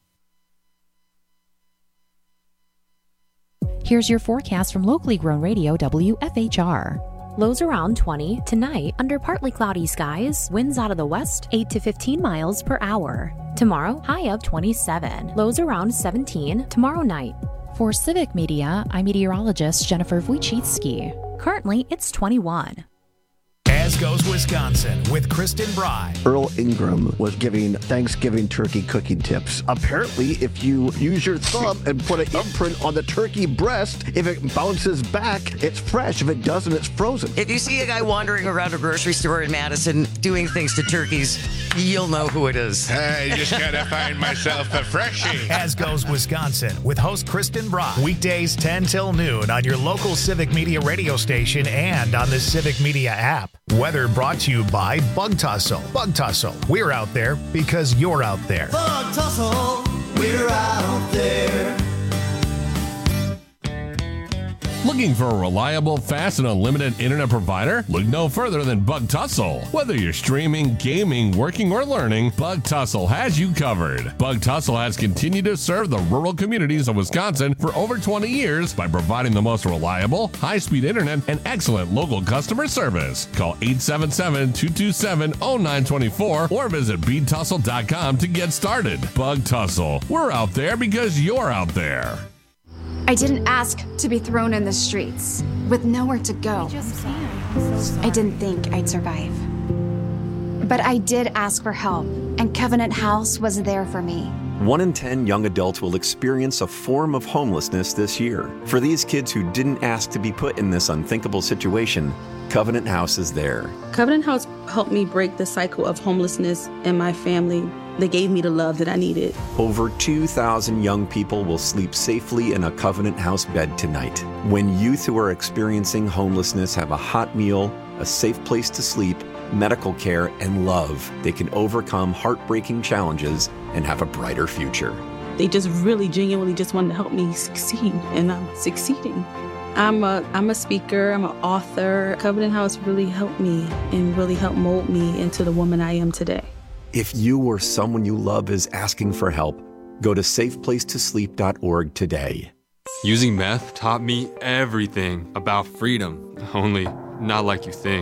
Here's your forecast from locally grown radio W F H R. Lows around twenty. Tonight, under partly cloudy skies, winds out of the west, eight to fifteen miles per hour. Tomorrow, high of twenty-seven. Lows around seventeen. Tomorrow night. For Civic Media, I'm meteorologist Jennifer Wojcicki. Currently, it's twenty-one. As goes Wisconsin with Kristen Bry. Earl Ingram was giving Thanksgiving turkey cooking tips. Apparently, if you use your thumb and put an imprint on the turkey breast, if it bounces back, it's fresh. If it doesn't, it's frozen. If you see a guy wandering around a grocery store in Madison doing things to turkeys, you'll know who it is. I just gotta find myself a freshie. As goes Wisconsin with host Kristen Bry. Weekdays ten till noon on your local Civic Media radio station and on the Civic Media app. Weather brought to you by Bug Tussle. Bug Tussle, we're out there because you're out there. Bug Tussle, we're out there. Looking for a reliable, fast, and unlimited internet provider? Look no further than Bug Tussle. Whether you're streaming, gaming, working, or learning, Bug Tussle has you covered. Bug Tussle has continued to serve the rural communities of Wisconsin for over twenty years by providing the most reliable, high-speed internet and excellent local customer service. Call eight seven seven, two two seven, zero nine two four or visit bead tussle dot com to get started. Bug Tussle. We're out there because you're out there. I didn't ask to be thrown in the streets with nowhere to go. I didn't think I'd survive. But I did ask for help, and Covenant House was there for me. One in ten young adults will experience a form of homelessness this year. For these kids who didn't ask to be put in this unthinkable situation, Covenant House is there. Covenant House helped me break the cycle of homelessness in my family. They gave me the love that I needed. Over two thousand young people will sleep safely in a Covenant House bed tonight. When youth who are experiencing homelessness have a hot meal, a safe place to sleep, medical care, and love, they can overcome heartbreaking challenges and have a brighter future. They just really genuinely just wanted to help me succeed, and I'm succeeding. I'm a, I'm a speaker, I'm an author. Covenant House really helped me and really helped mold me into the woman I am today. If you or someone you love is asking for help, go to safe place to sleep dot org today. Using meth taught me everything about freedom, only not like you think.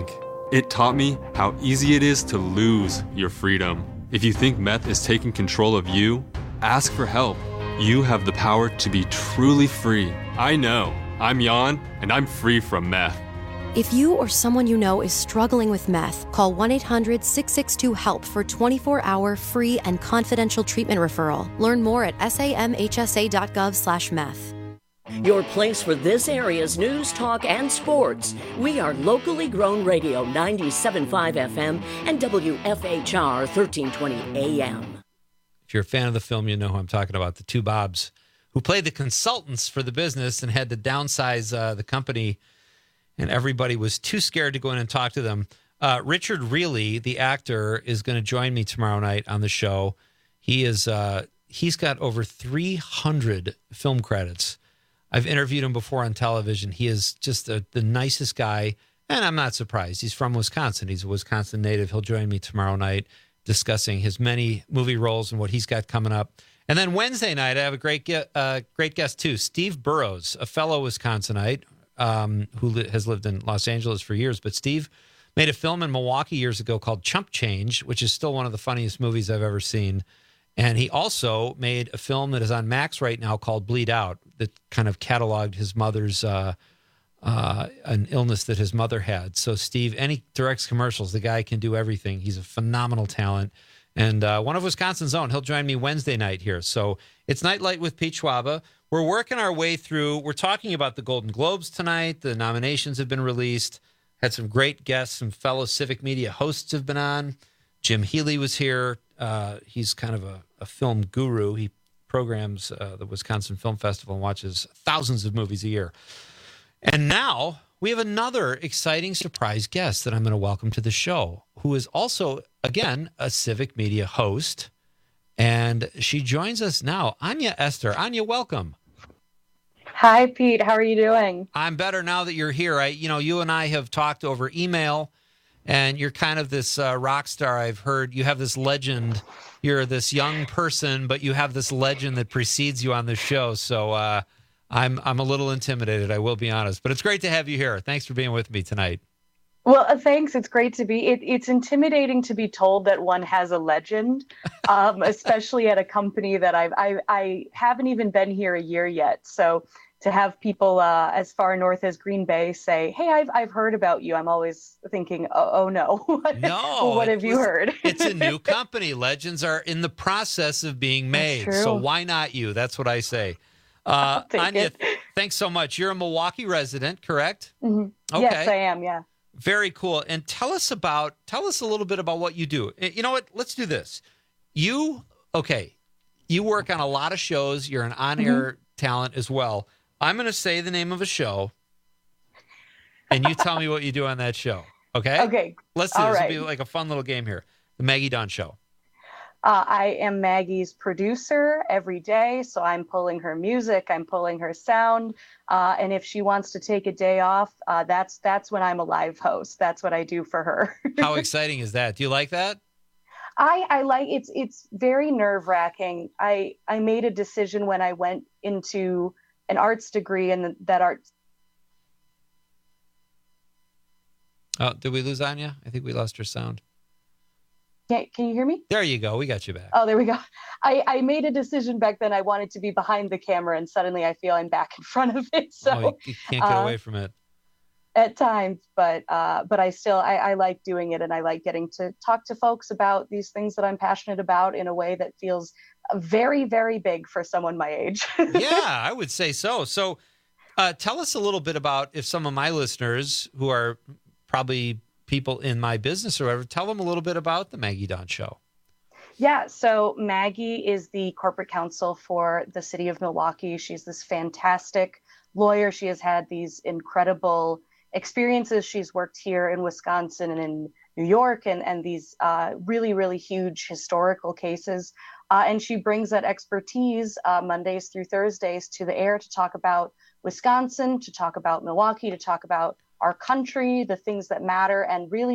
It taught me how easy it is to lose your freedom. If you think meth is taking control of you, ask for help. You have the power to be truly free. I know. I'm Jan, and I'm free from meth. If you or someone you know is struggling with meth, call one eight hundred six six two HELP for twenty-four hour free and confidential treatment referral. Learn more at samhsa.gov slash meth. Your place for this area's news, talk, and sports. We are locally grown radio, ninety-seven point five F M and W F H R thirteen twenty A M. If you're a fan of the film, you know who I'm talking about, the two Bobs, who played the consultants for the business and had to downsize uh, the company, and everybody was too scared to go in and talk to them. Uh, Richard Reilly, the actor, is going to join me tomorrow night on the show. He is uh, he's got over three hundred film credits. I've interviewed him before on television. He is just a, the nicest guy, and I'm not surprised. He's from Wisconsin. He's a Wisconsin native. He'll join me tomorrow night discussing his many movie roles and what he's got coming up. And then Wednesday night, I have a great uh, great guest, too, Steve Burrows, a fellow Wisconsinite um, who li- has lived in Los Angeles for years. But Steve made a film in Milwaukee years ago called Chump Change, which is still one of the funniest movies I've ever seen. And he also made a film that is on Max right now called Bleed Out that kind of cataloged his mother's, uh, uh, an illness that his mother had. So Steve, and he directs commercials. The guy can do everything. He's a phenomenal talent. And uh, one of Wisconsin's own. He'll join me Wednesday night here. So it's Nightlight with Pete Schwaba. We're working our way through. We're talking about the Golden Globes tonight. The nominations have been released. Had some great guests. Some fellow Civic Media hosts have been on. Jim Healy was here. Uh, he's kind of a, a film guru. He programs uh, the Wisconsin Film Festival and watches thousands of movies a year. And now we have another exciting surprise guest that I'm going to welcome to the show, who is also, again, a Civic Media host. And she joins us now. Anya Esther. Anya, welcome. Hi, Pete. How are you doing? I'm better now that you're here. I, you know, you and I have talked over email. And you're kind of this uh, rock star. I've heard you have this legend. You're this young person, but you have this legend that precedes you on the show. So uh, I'm I'm a little intimidated, I will be honest. But it's great to have you here. Thanks for being with me tonight. Well, uh, thanks. It's great to be. It, it's intimidating to be told that one has a legend, um, especially at a company that I've I, I haven't even been here a year yet. So to have people uh, as far north as Green Bay say, "Hey, I've I've heard about you," I'm always thinking, "Oh, oh no, no, what have you heard?" It's a new company. Legends are in the process of being made, so why not you? That's what I say. Uh, Anya, it. thanks so much. You're a Milwaukee resident, correct? Mm-hmm. Okay. Yes, I am. Yeah. Very cool. And tell us about tell us a little bit about what you do. You know what? Let's do this. You okay? You work on a lot of shows. You're an on-air mm-hmm. talent as well. I'm going to say the name of a show, and you tell me what you do on that show, okay? Okay. Let's do All this. right. It'll be like a fun little game here. The Maggie Dunn Show. Uh, I am Maggie's producer every day, so I'm pulling her music, I'm pulling her sound, uh, and if she wants to take a day off, uh, that's that's when I'm a live host. That's what I do for her. How exciting is that? Do you like that? I, I like it's it's very nerve-wracking. I I made a decision when I went into an arts degree, and that arts. Oh, did we lose Anya? I think we lost her sound. Can, can you hear me? There you go. We got you back. Oh, there we go. I, I made a decision back then. I wanted to be behind the camera, and suddenly I feel I'm back in front of it. So oh, you can't get uh, away from it. At times, but uh, but I still I, I like doing it, and I like getting to talk to folks about these things that I'm passionate about in a way that feels very, very big for someone my age. Yeah, I would say so. So uh, tell us a little bit about, if some of my listeners who are probably people in my business or whatever, tell them a little bit about the Maggie Dunn Show. Yeah, so Maggie is the corporate counsel for the city of Milwaukee. She's this fantastic lawyer. She has had these incredible experiences. She's worked here in Wisconsin and in New York, and, and these uh, really, really huge historical cases. Uh, and she brings that expertise uh, Mondays through Thursdays to the air to talk about Wisconsin, to talk about Milwaukee, to talk about our country, the things that matter, and really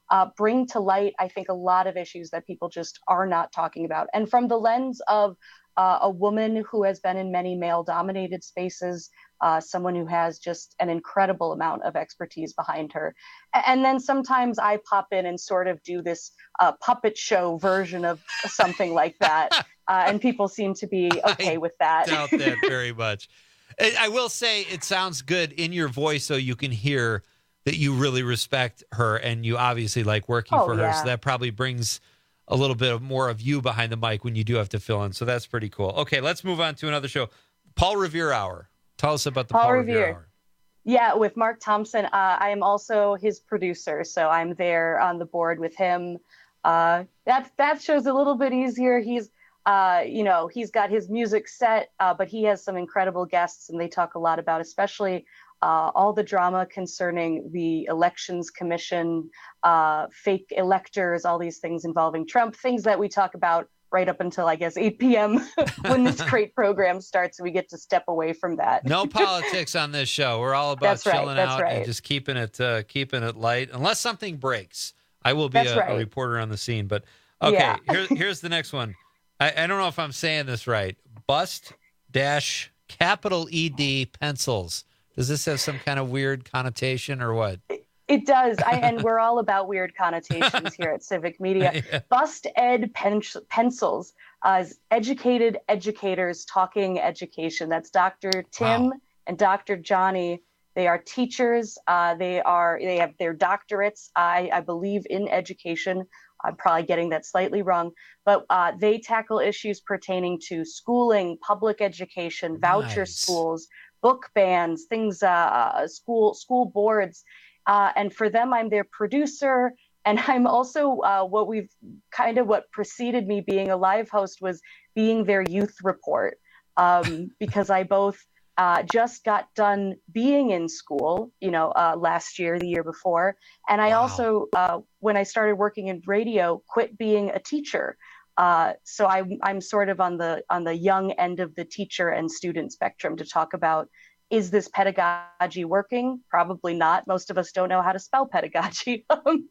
uh, bring to light, I think, a lot of issues that people just are not talking about. And from the lens of uh, a woman who has been in many male-dominated spaces, uh, someone who has just an incredible amount of expertise behind her. And then sometimes I pop in and sort of do this uh, puppet show version of something like that. Uh, and people seem to be okay I with that. doubt that very much. I I will say it sounds good in your voice, so you can hear that you really respect her and you obviously like working Oh, for her. yeah. So that probably brings a little bit of more of you behind the mic when you do have to fill in. So that's pretty cool. Okay, let's move on to another show. Paul Revere Hour. Tell us about the Paul, Paul Revere. Revere. Hour. Yeah, with Mark Thompson. Uh, I am also his producer, so I'm there on the board with him. Uh, that that show's a little bit easier. He's, uh, you know, he's got his music set, uh, but he has some incredible guests, and they talk a lot about, especially uh, all the drama concerning the Elections Commission, uh, fake electors, all these things involving Trump, things that we talk about right up until, I guess, eight p.m. when this great program starts, and we get to step away from that. No politics on this show. We're all about That's right, chilling that's out right. and just keeping it uh, keeping it light. Unless something breaks, I will be That's a, right. a reporter on the scene. But okay, Yeah. here, here's the next one. I, I don't know if I'm saying this right. Bust dash capital E D pencils. Does this have some kind of weird connotation or what? It does. I, and we're all about weird connotations here at Civic Media. Yeah. Bust Ed pen, Pencils, uh, is educated educators talking education. That's Doctor Tim Wow. and Doctor Johnny. They are teachers. Uh, they are. They have their doctorates, I, I believe, in education. I'm probably getting that slightly wrong, but uh, they tackle issues pertaining to schooling, public education, voucher Nice. schools, book bans, things, uh, school school boards. Uh, and for them, I'm their producer. And I'm also uh, what we've kind of what preceded me being a live host was being their youth report, um, because I both uh, just got done being in school, you know, uh, last year, the year before. And I Wow. also, uh, when I started working in radio, quit being a teacher. Uh, so I'm, I'm sort of on the on the young end of the teacher and student spectrum to talk about, is this pedagogy working? Probably not. Most of us don't know how to spell pedagogy. Um,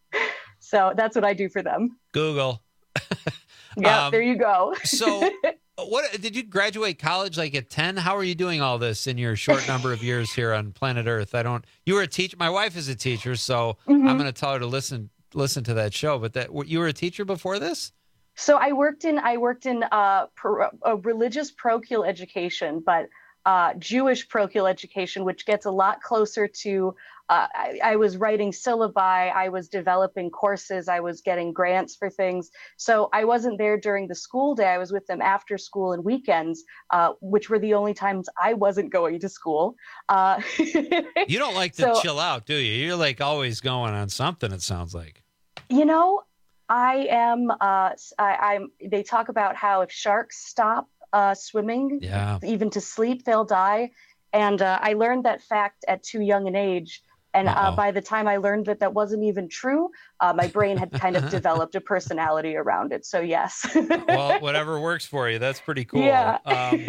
so that's what I do for them. Google. Yeah, Um, there you go. So, what did you graduate college like at ten? How are you doing all this in your short number of years here on planet Earth? I don't. You were a teacher. My wife is a teacher, so Mhm. I'm going to tell her to listen listen to that show. But that you were a teacher before this? So I worked in I worked in uh, pro, a religious parochial education, but uh, Jewish parochial education, which gets a lot closer to. Uh, I, I was writing syllabi, I was developing courses, I was getting grants for things. So I wasn't there during the school day. I was with them after school and weekends, uh, which were the only times I wasn't going to school. Uh, You don't like to So- chill out, do you? You're like always going on something. It sounds like. You know, I am. Uh, I, I'm. They talk about how if sharks stop uh, swimming, Yeah. even to sleep, they'll die. And uh, I learned that fact at too young an age. And uh, Uh-oh. by the time I learned that that wasn't even true, uh, my brain had kind of developed a personality around it. So yes. Well, whatever works for you. That's pretty cool. Yeah. Um,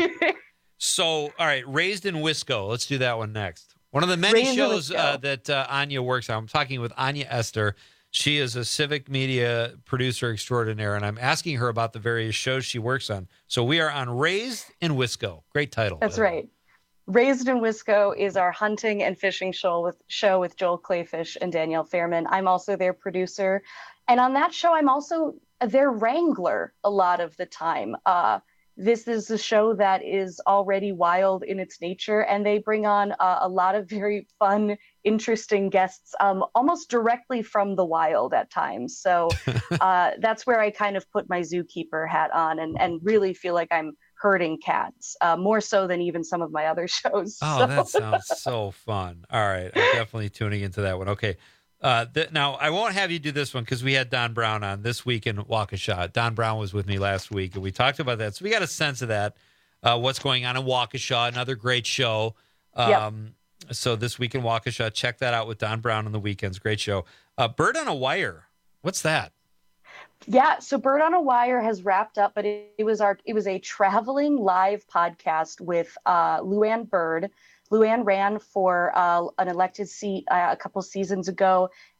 so, all right, Raised in Wisco. Let's do that one next. One of the many Raised in shows Wisco. uh, that uh, Anya works on. I'm talking with Anya Esther. She is a civic media producer extraordinaire, and I'm asking her about the various shows she works on. So we are on Raised in Wisco. Great title. That's by the way. right. Raised in Wisco is our hunting and fishing show with show with Joel Clayfish and Danielle Fairman. I'm also their producer. And on that show, I'm also their wrangler a lot of the time. Uh, this is a show that is already wild in its nature, and they bring on uh, a lot of very fun, interesting guests, um, almost directly from the wild at times. So uh, that's where I kind of put my zookeeper hat on and, and really feel like I'm herding cats, uh, more so than even some of my other shows. Oh, So- that sounds so fun. All right. I'm definitely tuning into that one. Okay. Uh, th- now, I won't have you do this one because we had Don Brown on this week in Waukesha. Don Brown was with me last week, and we talked about that. So we got a sense of that, uh, what's going on in Waukesha, another great show. Um, So this week in Waukesha, check that out with Don Brown on the weekends. Great show. Uh, Bird on a Wire. What's that? Yeah, so Bird on a Wire has wrapped up, but it, it was our it was a traveling live podcast with uh, Luann Bird. Luann ran for uh, an elected seat uh, a couple seasons ago,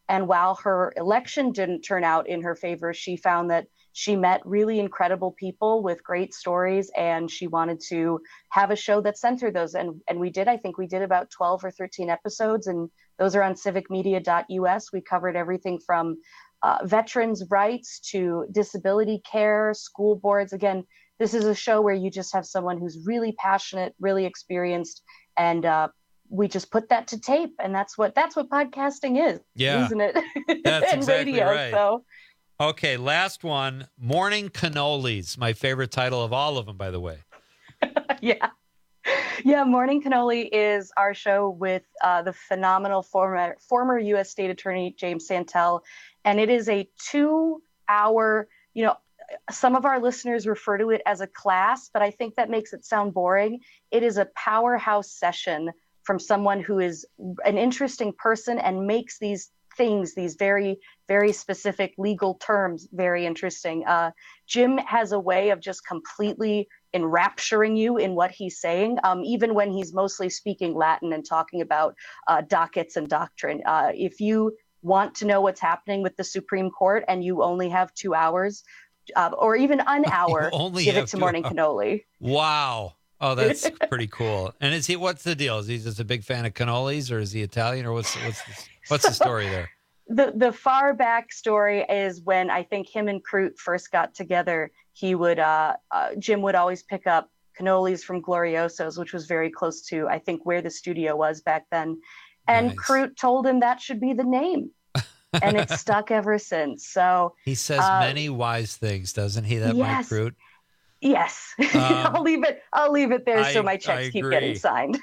And while her election didn't turn out in her favor, she found that she met really incredible people with great stories, and she wanted to have a show that centered those. And, and we did, I think we did about twelve or thirteen episodes, and those are on civic media dot U S. We covered everything from uh, veterans' rights to disability care, school boards. Again, this is a show where you just have someone who's really passionate, really experienced, and uh, we just put that to tape. And that's what that's what podcasting is, yeah, isn't it? That's and exactly radio, right. So. Okay, last one. Morning Cannolis, my favorite title of all of them, by the way. yeah. Yeah, Morning Cannoli is our show with uh, the phenomenal former former U S State Attorney James Santel. And it is a two-hour, you know, some of our listeners refer to it as a class, but I think that makes it sound boring. It is a powerhouse session from someone who is an interesting person and makes these things, these very, very specific legal terms, very interesting. Uh, Jim has a way of just completely enrapturing you in what he's saying, um, even when he's mostly speaking Latin and talking about uh, dockets and doctrine. Uh, if you want to know what's happening with the Supreme Court and you only have two hours uh, or even an hour, give it to Morning hours. Cannoli. Wow. Oh, that's pretty cool. And is he? What's the deal? Is he just a big fan of cannolis, or is he Italian, or what's what's the, what's the story there? The the far back story is when I think him and Crute first got together. He would uh, uh, Jim would always pick up cannolis from Glorioso's, which was very close to I think where the studio was back then. And nice. Crute told him that should be the name, and it's stuck ever since. So he says uh, many wise things, doesn't he? That yes. Mike Crute. Yes, um, I'll leave it. I'll leave it there I, so my checks keep getting signed.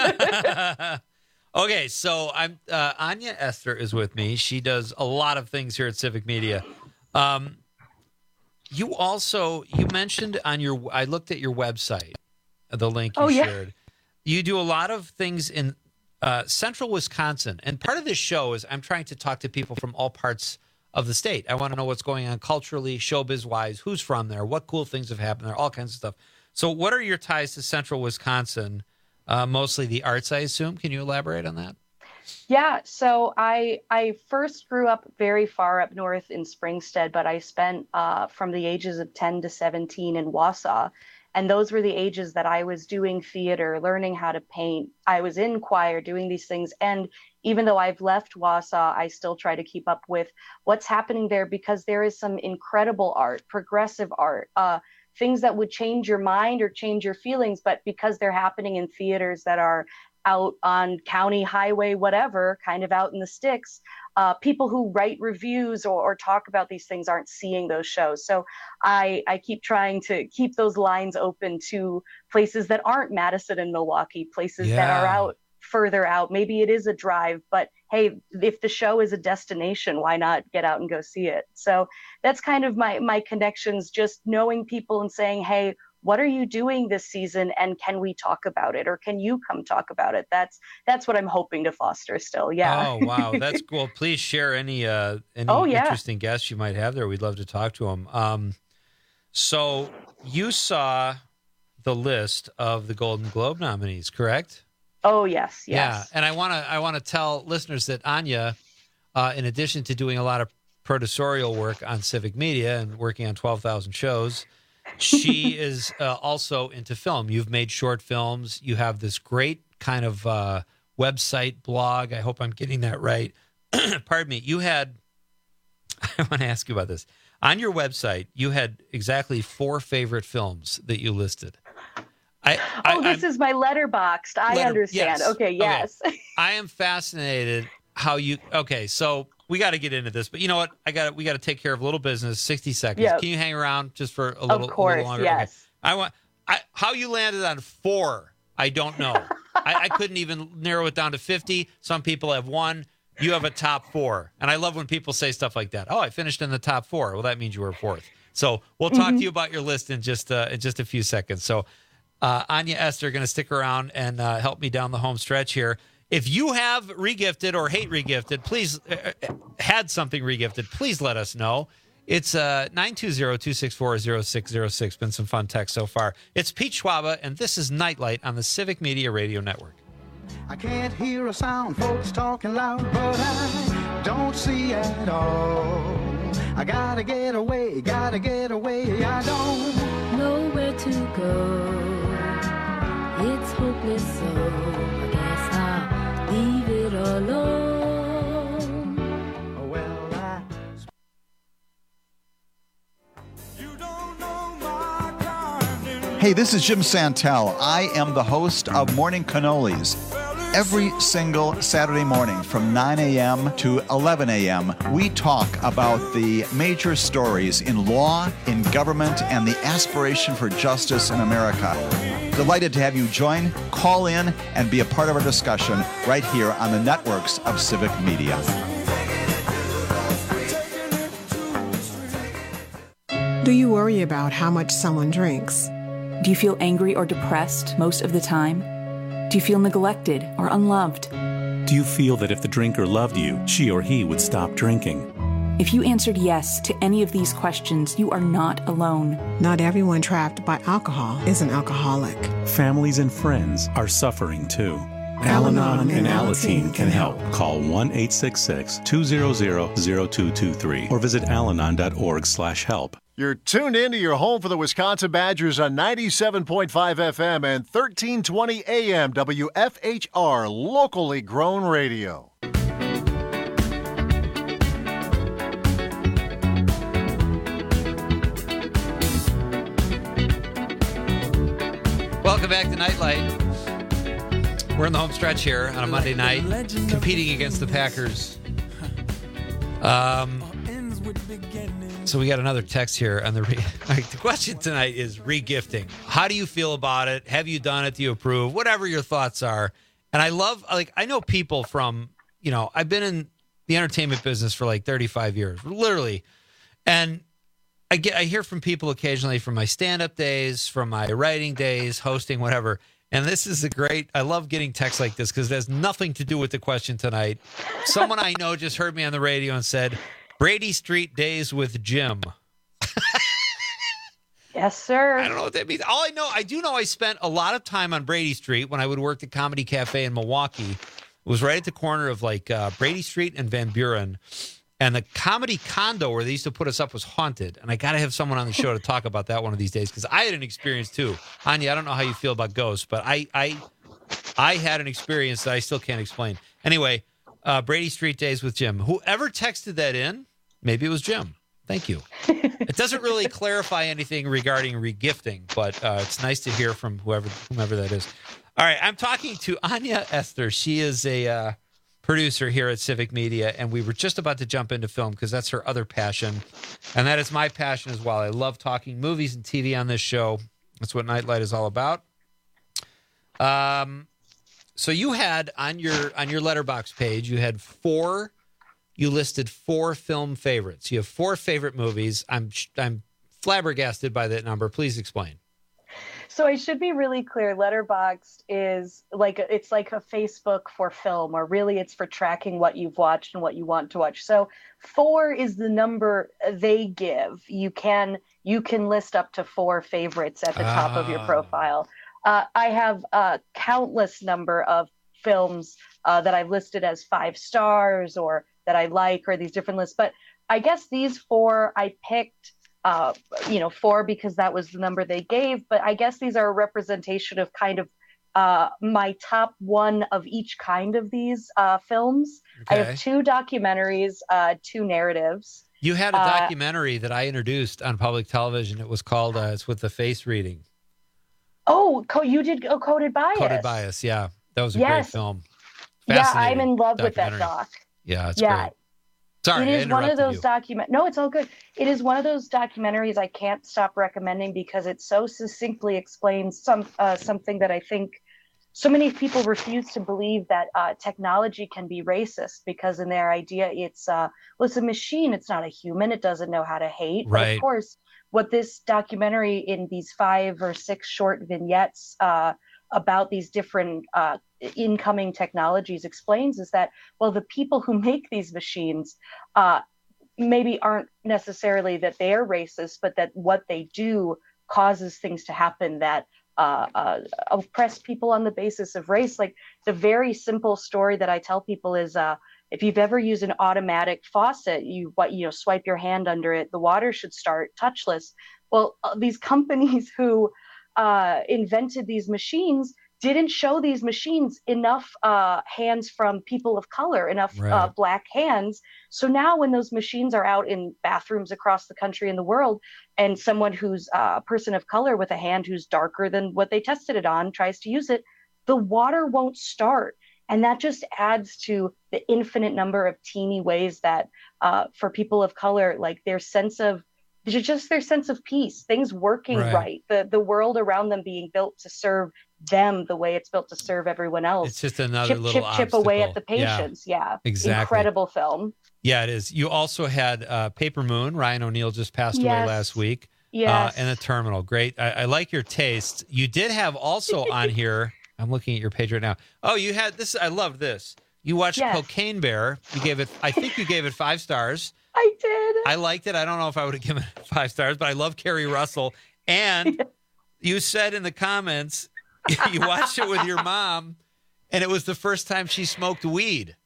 Okay, so I'm uh, Anya Esther is with me. She does a lot of things here at Civic Media. Um, you also you mentioned on your I looked at your website, the link you oh, shared. Yeah. You do a lot of things in uh, central Wisconsin, and part of this show is I'm trying to talk to people from all parts of the state. I want to know what's going on culturally, showbiz-wise, who's from there, what cool things have happened there, all kinds of stuff. So what are your ties to central Wisconsin? Uh, mostly the arts, I assume. Can you elaborate on that? Yeah, so I I first grew up very far up north in Springstead, but I spent uh, from the ages of ten to seventeen in Wausau. And those were the ages that I was doing theater, learning how to paint. I was in choir, doing these things. And even though I've left Wausau, I still try to keep up with what's happening there, because there is some incredible art, progressive art, uh, things that would change your mind or change your feelings. But because they're happening in theaters that are out on county highway, whatever, kind of out in the sticks, uh, people who write reviews or, or talk about these things aren't seeing those shows. So I, I keep trying to keep those lines open to places that aren't Madison and Milwaukee, places yeah. that are out further out. Maybe it is a drive, but hey, if the show is a destination, why not get out and go see it? So that's kind of my my connections, just knowing people and saying, hey, what are you doing this season, and can we talk about it, or can you come talk about it? That's that's what I'm hoping to foster still. Yeah. Oh, wow. That's cool. Please share any uh, any oh, yeah. interesting guests you might have there. We'd love to talk to them. Um, so you saw the list of the Golden Globe nominees, correct? Oh, yes, yes. Yeah, and I want to I want to tell listeners that Anya, uh, in addition to doing a lot of producerial work on Civic Media and working on twelve thousand shows, she is uh, also into film. You've made short films. You have this great kind of uh, website, blog. I hope I'm getting that right. Pardon me. You had, I want to ask you about this. On your website, you had exactly four favorite films that you listed. I, oh, I, this I'm, is my letterboxed. I letter, understand. yes. Okay, yes. Okay. I am fascinated how you, okay, so we got to get into this, but you know what? I got we got to take care of a little business. sixty seconds. Yep. Can you hang around just for a little, of course, a little longer? Yes. Okay. I want I, how you landed on four. I don't know. I, I couldn't even narrow it down to fifty. Some people have one. You have a top four, and I love when people say stuff like that. Oh, I finished in the top four. Well, that means you were fourth. So we'll talk mm-hmm. to you about your list in just uh, in just a few seconds. So uh, Anya Esther going to stick around and uh, help me down the home stretch here. If you have regifted or hate regifted, please uh, had something regifted, please let us know. It's uh, nine two zero, two six four, zero six zero six. Been some fun text so far. It's Pete Schwaba, and this is Nightlight on the Civic Media Radio Network. I can't hear a sound, folks talking loud, but I don't see at all. I gotta get away, gotta get away, I don't know where to go. It's hopeless, so I guess I'll leave it alone. Oh, well, I... Hey, this is Jim Santel. I am the host of Morning Cannolis. Every single Saturday morning from nine a.m. to eleven a.m., we talk about the major stories in law, in government, and the aspiration for justice in America. Delighted to have you join, call in, and be a part of our discussion right here on the networks of Civic Media. Do you worry about how much someone drinks? Do you feel angry or depressed most of the time? Do you feel neglected or unloved? Do you feel that if the drinker loved you, she or he would stop drinking? If you answered yes to any of these questions, you are not alone. Not everyone trapped by alcohol is an alcoholic. Families and friends are suffering too. Al-Anon and Alateen can help. Call one eight six six, two hundred, zero two two three or visit alanon dot org slash help. You're tuned in to your home for the Wisconsin Badgers on ninety-seven point five F M and thirteen twenty A M W F H R, locally grown radio. Welcome back to Nightlight. We're in the home stretch here on a Monday night, competing against the Packers. Um, so we got another text here on the re- the question tonight is regifting. How do you feel about it? Have you done it? Do you approve? Whatever your thoughts are. And I love, like, I know people from, you know, I've been in the entertainment business for like thirty-five years, literally. And I get, I hear from people occasionally from my stand-up days, from my writing days, hosting, whatever. And this is a great, I love getting texts like this because it has nothing to do with the question tonight. Someone I know just heard me on the radio and said, Brady Street Days with Jim. Yes, sir. I don't know what that means. All I know, I do know I spent a lot of time on Brady Street when I would work the Comedy Cafe in Milwaukee. It was right at the corner of like uh, Brady Street and Van Buren. And the comedy condo where they used to put us up was haunted. And I got to have someone on the show to talk about that one of these days because I had an experience too. Anya, I don't know how you feel about ghosts, but I I, I had an experience that I still can't explain. Anyway, uh, Brady Street Days with Jim. Whoever texted that in, maybe it was Jim. Thank you. It doesn't really clarify anything regarding regifting, but uh, it's nice to hear from whoever whomever that is. All right, I'm talking to Anya Esther. She is a... Uh, producer here at Civic Media, and we were just about to jump into film because that's her other passion, and that is my passion as well. I love talking movies and T V on this show. That's what Nightlight is all about. Um, so you had on your on your Letterboxd page, you had four. You listed four film favorites. You have four favorite movies. I'm I'm flabbergasted by that number. Please explain. So I should be really clear. Letterboxd is like a, it's like a Facebook for film, or really it's for tracking what you've watched and what you want to watch. So four is the number they give. You can you can list up to four favorites at the top ah. of your profile. Uh, I have a countless number of films uh, that I've listed as five stars or that I like, or these different lists. But I guess these four I picked. Uh, you know, four because that was the number they gave. But I guess these are a representation of kind of uh, my top one of each kind of these uh, films. Okay. I have two documentaries, uh, two narratives. You had a documentary uh, that I introduced on public television. It was called, uh, it's with the face reading. Oh, co- you did oh, Coded Bias. Coded Bias, yeah. That was a yes. great film. Yeah, I'm in love with that doc. Yeah, it's yeah. great. Sorry, it is one of those document. No, it's all good. It is one of those documentaries I can't stop recommending because it so succinctly explains some uh, something that I think so many people refuse to believe, that uh, technology can be racist, because in their idea it's uh, well, it's a machine. It's not a human. It doesn't know how to hate. Right. But of course, what this documentary in these five or six short vignettes uh, about these different uh, incoming technologies explains is that, well, the people who make these machines uh, maybe aren't necessarily that they're racist, but that what they do causes things to happen that uh, uh, oppress people on the basis of race. Like the very simple story that I tell people is uh, if you've ever used an automatic faucet, you what you know swipe your hand under it, the water should start touchless. Well, uh, these companies who uh, invented these machines didn't show these machines enough uh, hands from people of color, enough Right. uh, black hands. So now when those machines are out in bathrooms across the country and the world, and someone who's uh, a person of color with a hand who's darker than what they tested it on tries to use it, the water won't start. And that just adds to the infinite number of teeny ways that uh, for people of color, like their sense of, just their sense of peace, things working Right. right, the the world around them being built to serve them the way it's built to serve everyone else. It's just another chip, little chip, chip away at the obstacle. Yeah, patients. Yeah, exactly. Incredible film. Yeah, it is. You also had uh, Paper Moon. Ryan O'Neal just passed away Yes. last week. Yes. Uh, and The Terminal. Great. I, I like your taste. You did have also on here, I'm looking at your page right now. Oh, you had this. I love this. You watched Yes. Cocaine Bear. You gave it, I think you gave it five stars. I did. I liked it. I don't know if I would have given it five stars, but I love Kerry Russell. And you said in the comments, you watched it with your mom, and it was the first time she smoked weed.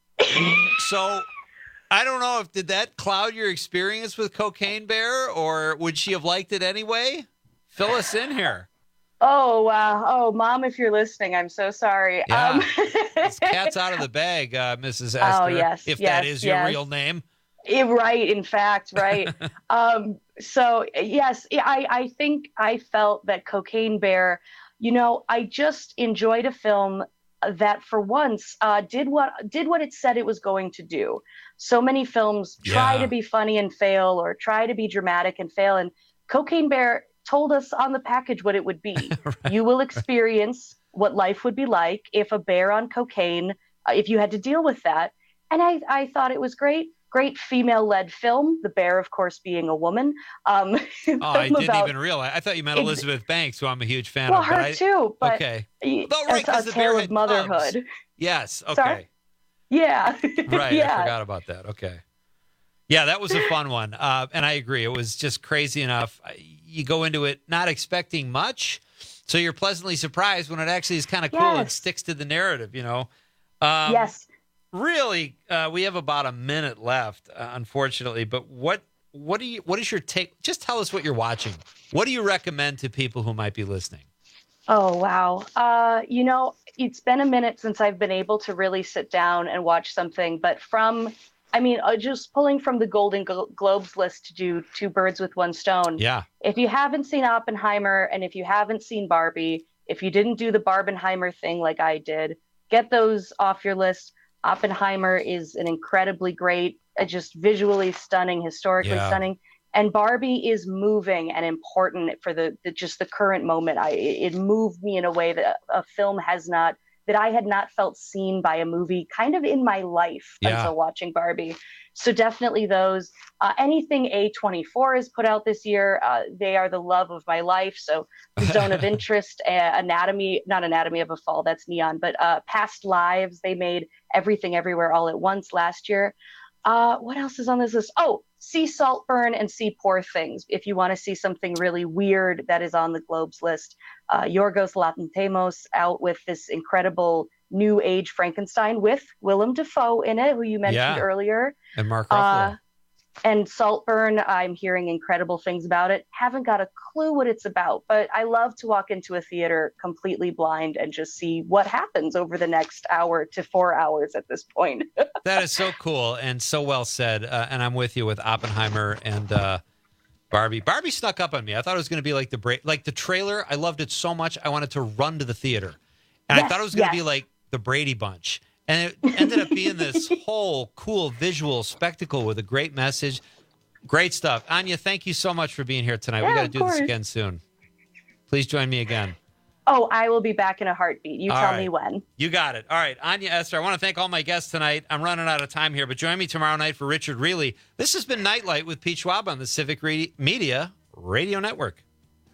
So I don't know if did that cloud your experience with Cocaine Bear, or would she have liked it anyway? Fill us in here. Oh, wow. Oh, Mom, if you're listening, I'm so sorry. Yeah. Um, It's cat's out of the bag, uh, Missus Esther. Oh, yes, if yes, that is your yes. real name. Eh, right, in fact, right. um, so, yes, I, I think I felt that Cocaine Bear, you know, I just enjoyed a film that for once uh, did what did what it said it was going to do. So many films try Yeah. to be funny and fail, or try to be dramatic and fail. And Cocaine Bear told us on the package what it would be. Right. You will experience what life would be like if a bear on cocaine, uh, if you had to deal with that. And I, I thought it was great. Great female-led film. The bear, of course, being a woman. Um, Oh, I film didn't about- even realize. I thought you meant Ex- Elizabeth Banks, who I'm a huge fan Well, of. but her I- too, but okay. y- Oh, right, a- 'cause a the bear tale had of motherhood. cubs. Yes. Okay. Sorry? Yeah. Right. yeah. I forgot about that. Okay. Yeah, that was a fun one. Uh, and I agree. It was just crazy enough. You go into it not expecting much, so you're pleasantly surprised when it actually is kind of cool and Yes. sticks to the narrative, you know? Um, Yes. Really, uh, we have about a minute left, uh, unfortunately. But what what do you what is your take? Just tell us what you're watching. What do you recommend to people who might be listening? Oh, wow. Uh, you know, it's been a minute since I've been able to really sit down and watch something. But from, I mean, uh, just pulling from the Golden Glo- Globes list to do Two Birds with One Stone. Yeah. If you haven't seen Oppenheimer, and if you haven't seen Barbie, if you didn't do the Barbenheimer thing like I did, get those off your list. Oppenheimer is an incredibly great, uh, just visually stunning, historically Yeah. stunning. And Barbie is moving and important for the, the just the current moment. I it moved me in a way that a film has not, that I had not felt seen by a movie kind of in my life Yeah. until watching Barbie. So definitely those. Uh, anything A twenty-four has put out this year, uh, they are the love of my life. So Zone of Interest, uh, Anatomy, not Anatomy of a Fall, that's Neon, but uh, Past Lives, they made Everything Everywhere All at Once last year. Uh, what else is on this list? Oh, see Saltburn and see Poor Things. If you want to see something really weird that is on the Globes list, uh, Yorgos Lanthimos out with this incredible new age Frankenstein with Willem Dafoe in it, who you mentioned Yeah. earlier. And Mark Ruffalo. Uh, and Saltburn, I'm hearing incredible things about it. Haven't got a clue what it's about, but I love to walk into a theater completely blind and just see what happens over the next hour to four hours at this point. That is so cool and so well said. Uh, and I'm with you with Oppenheimer and uh, Barbie. Barbie snuck up on me. I thought it was going to be like the Bra- like the trailer. I loved it so much. I wanted to run to the theater, and I Yes, thought it was going to yes. be like the Brady Bunch. And it ended up being this whole cool visual spectacle with a great message. Great stuff. Anya, thank you so much for being here tonight. we Yeah, got to of do this course. again soon. Please join me again. Oh, I will be back in a heartbeat. You All tell right. me when. You got it. All right, Anya Esther, I want to thank all my guests tonight. I'm running out of time here, but join me tomorrow night for Richard Reilly. This has been Nightlight with Pete Schwab on the Civic Re- Media Radio Network.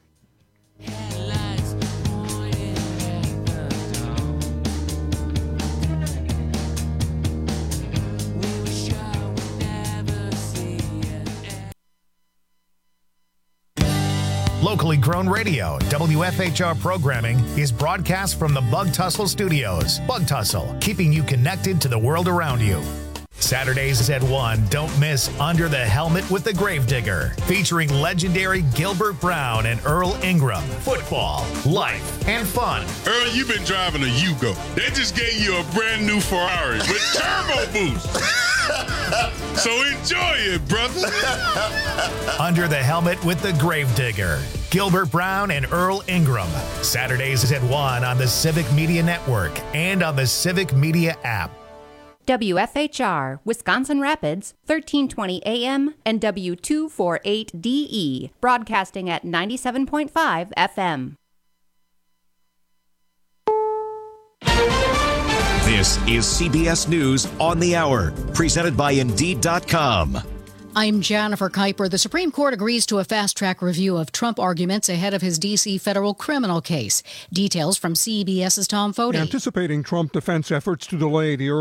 Locally grown radio, W F H R programming is broadcast from the Bug Tussle Studios. Bug Tussle, keeping you connected to the world around you. Saturdays at one, don't miss Under the Helmet with the Gravedigger, featuring legendary Gilbert Brown and Earl Ingram. Football, life, and fun. Earl, you've been driving a Yugo. They just gave you a brand new Ferrari with turbo boost. So enjoy it, brother. Under the Helmet with the Gravedigger, Gilbert Brown and Earl Ingram. Saturdays at one on the Civic Media Network and on the Civic Media app. W F H R, Wisconsin Rapids, thirteen twenty A M and W two forty-eight D E, broadcasting at ninety-seven point five F M. This is C B S News on the Hour, presented by Indeed dot com. I'm Jennifer Kuiper. The Supreme Court agrees to a fast-track review of Trump arguments ahead of his D C federal criminal case. Details from CBS's Tom Foti. Anticipating Trump defense efforts to delay the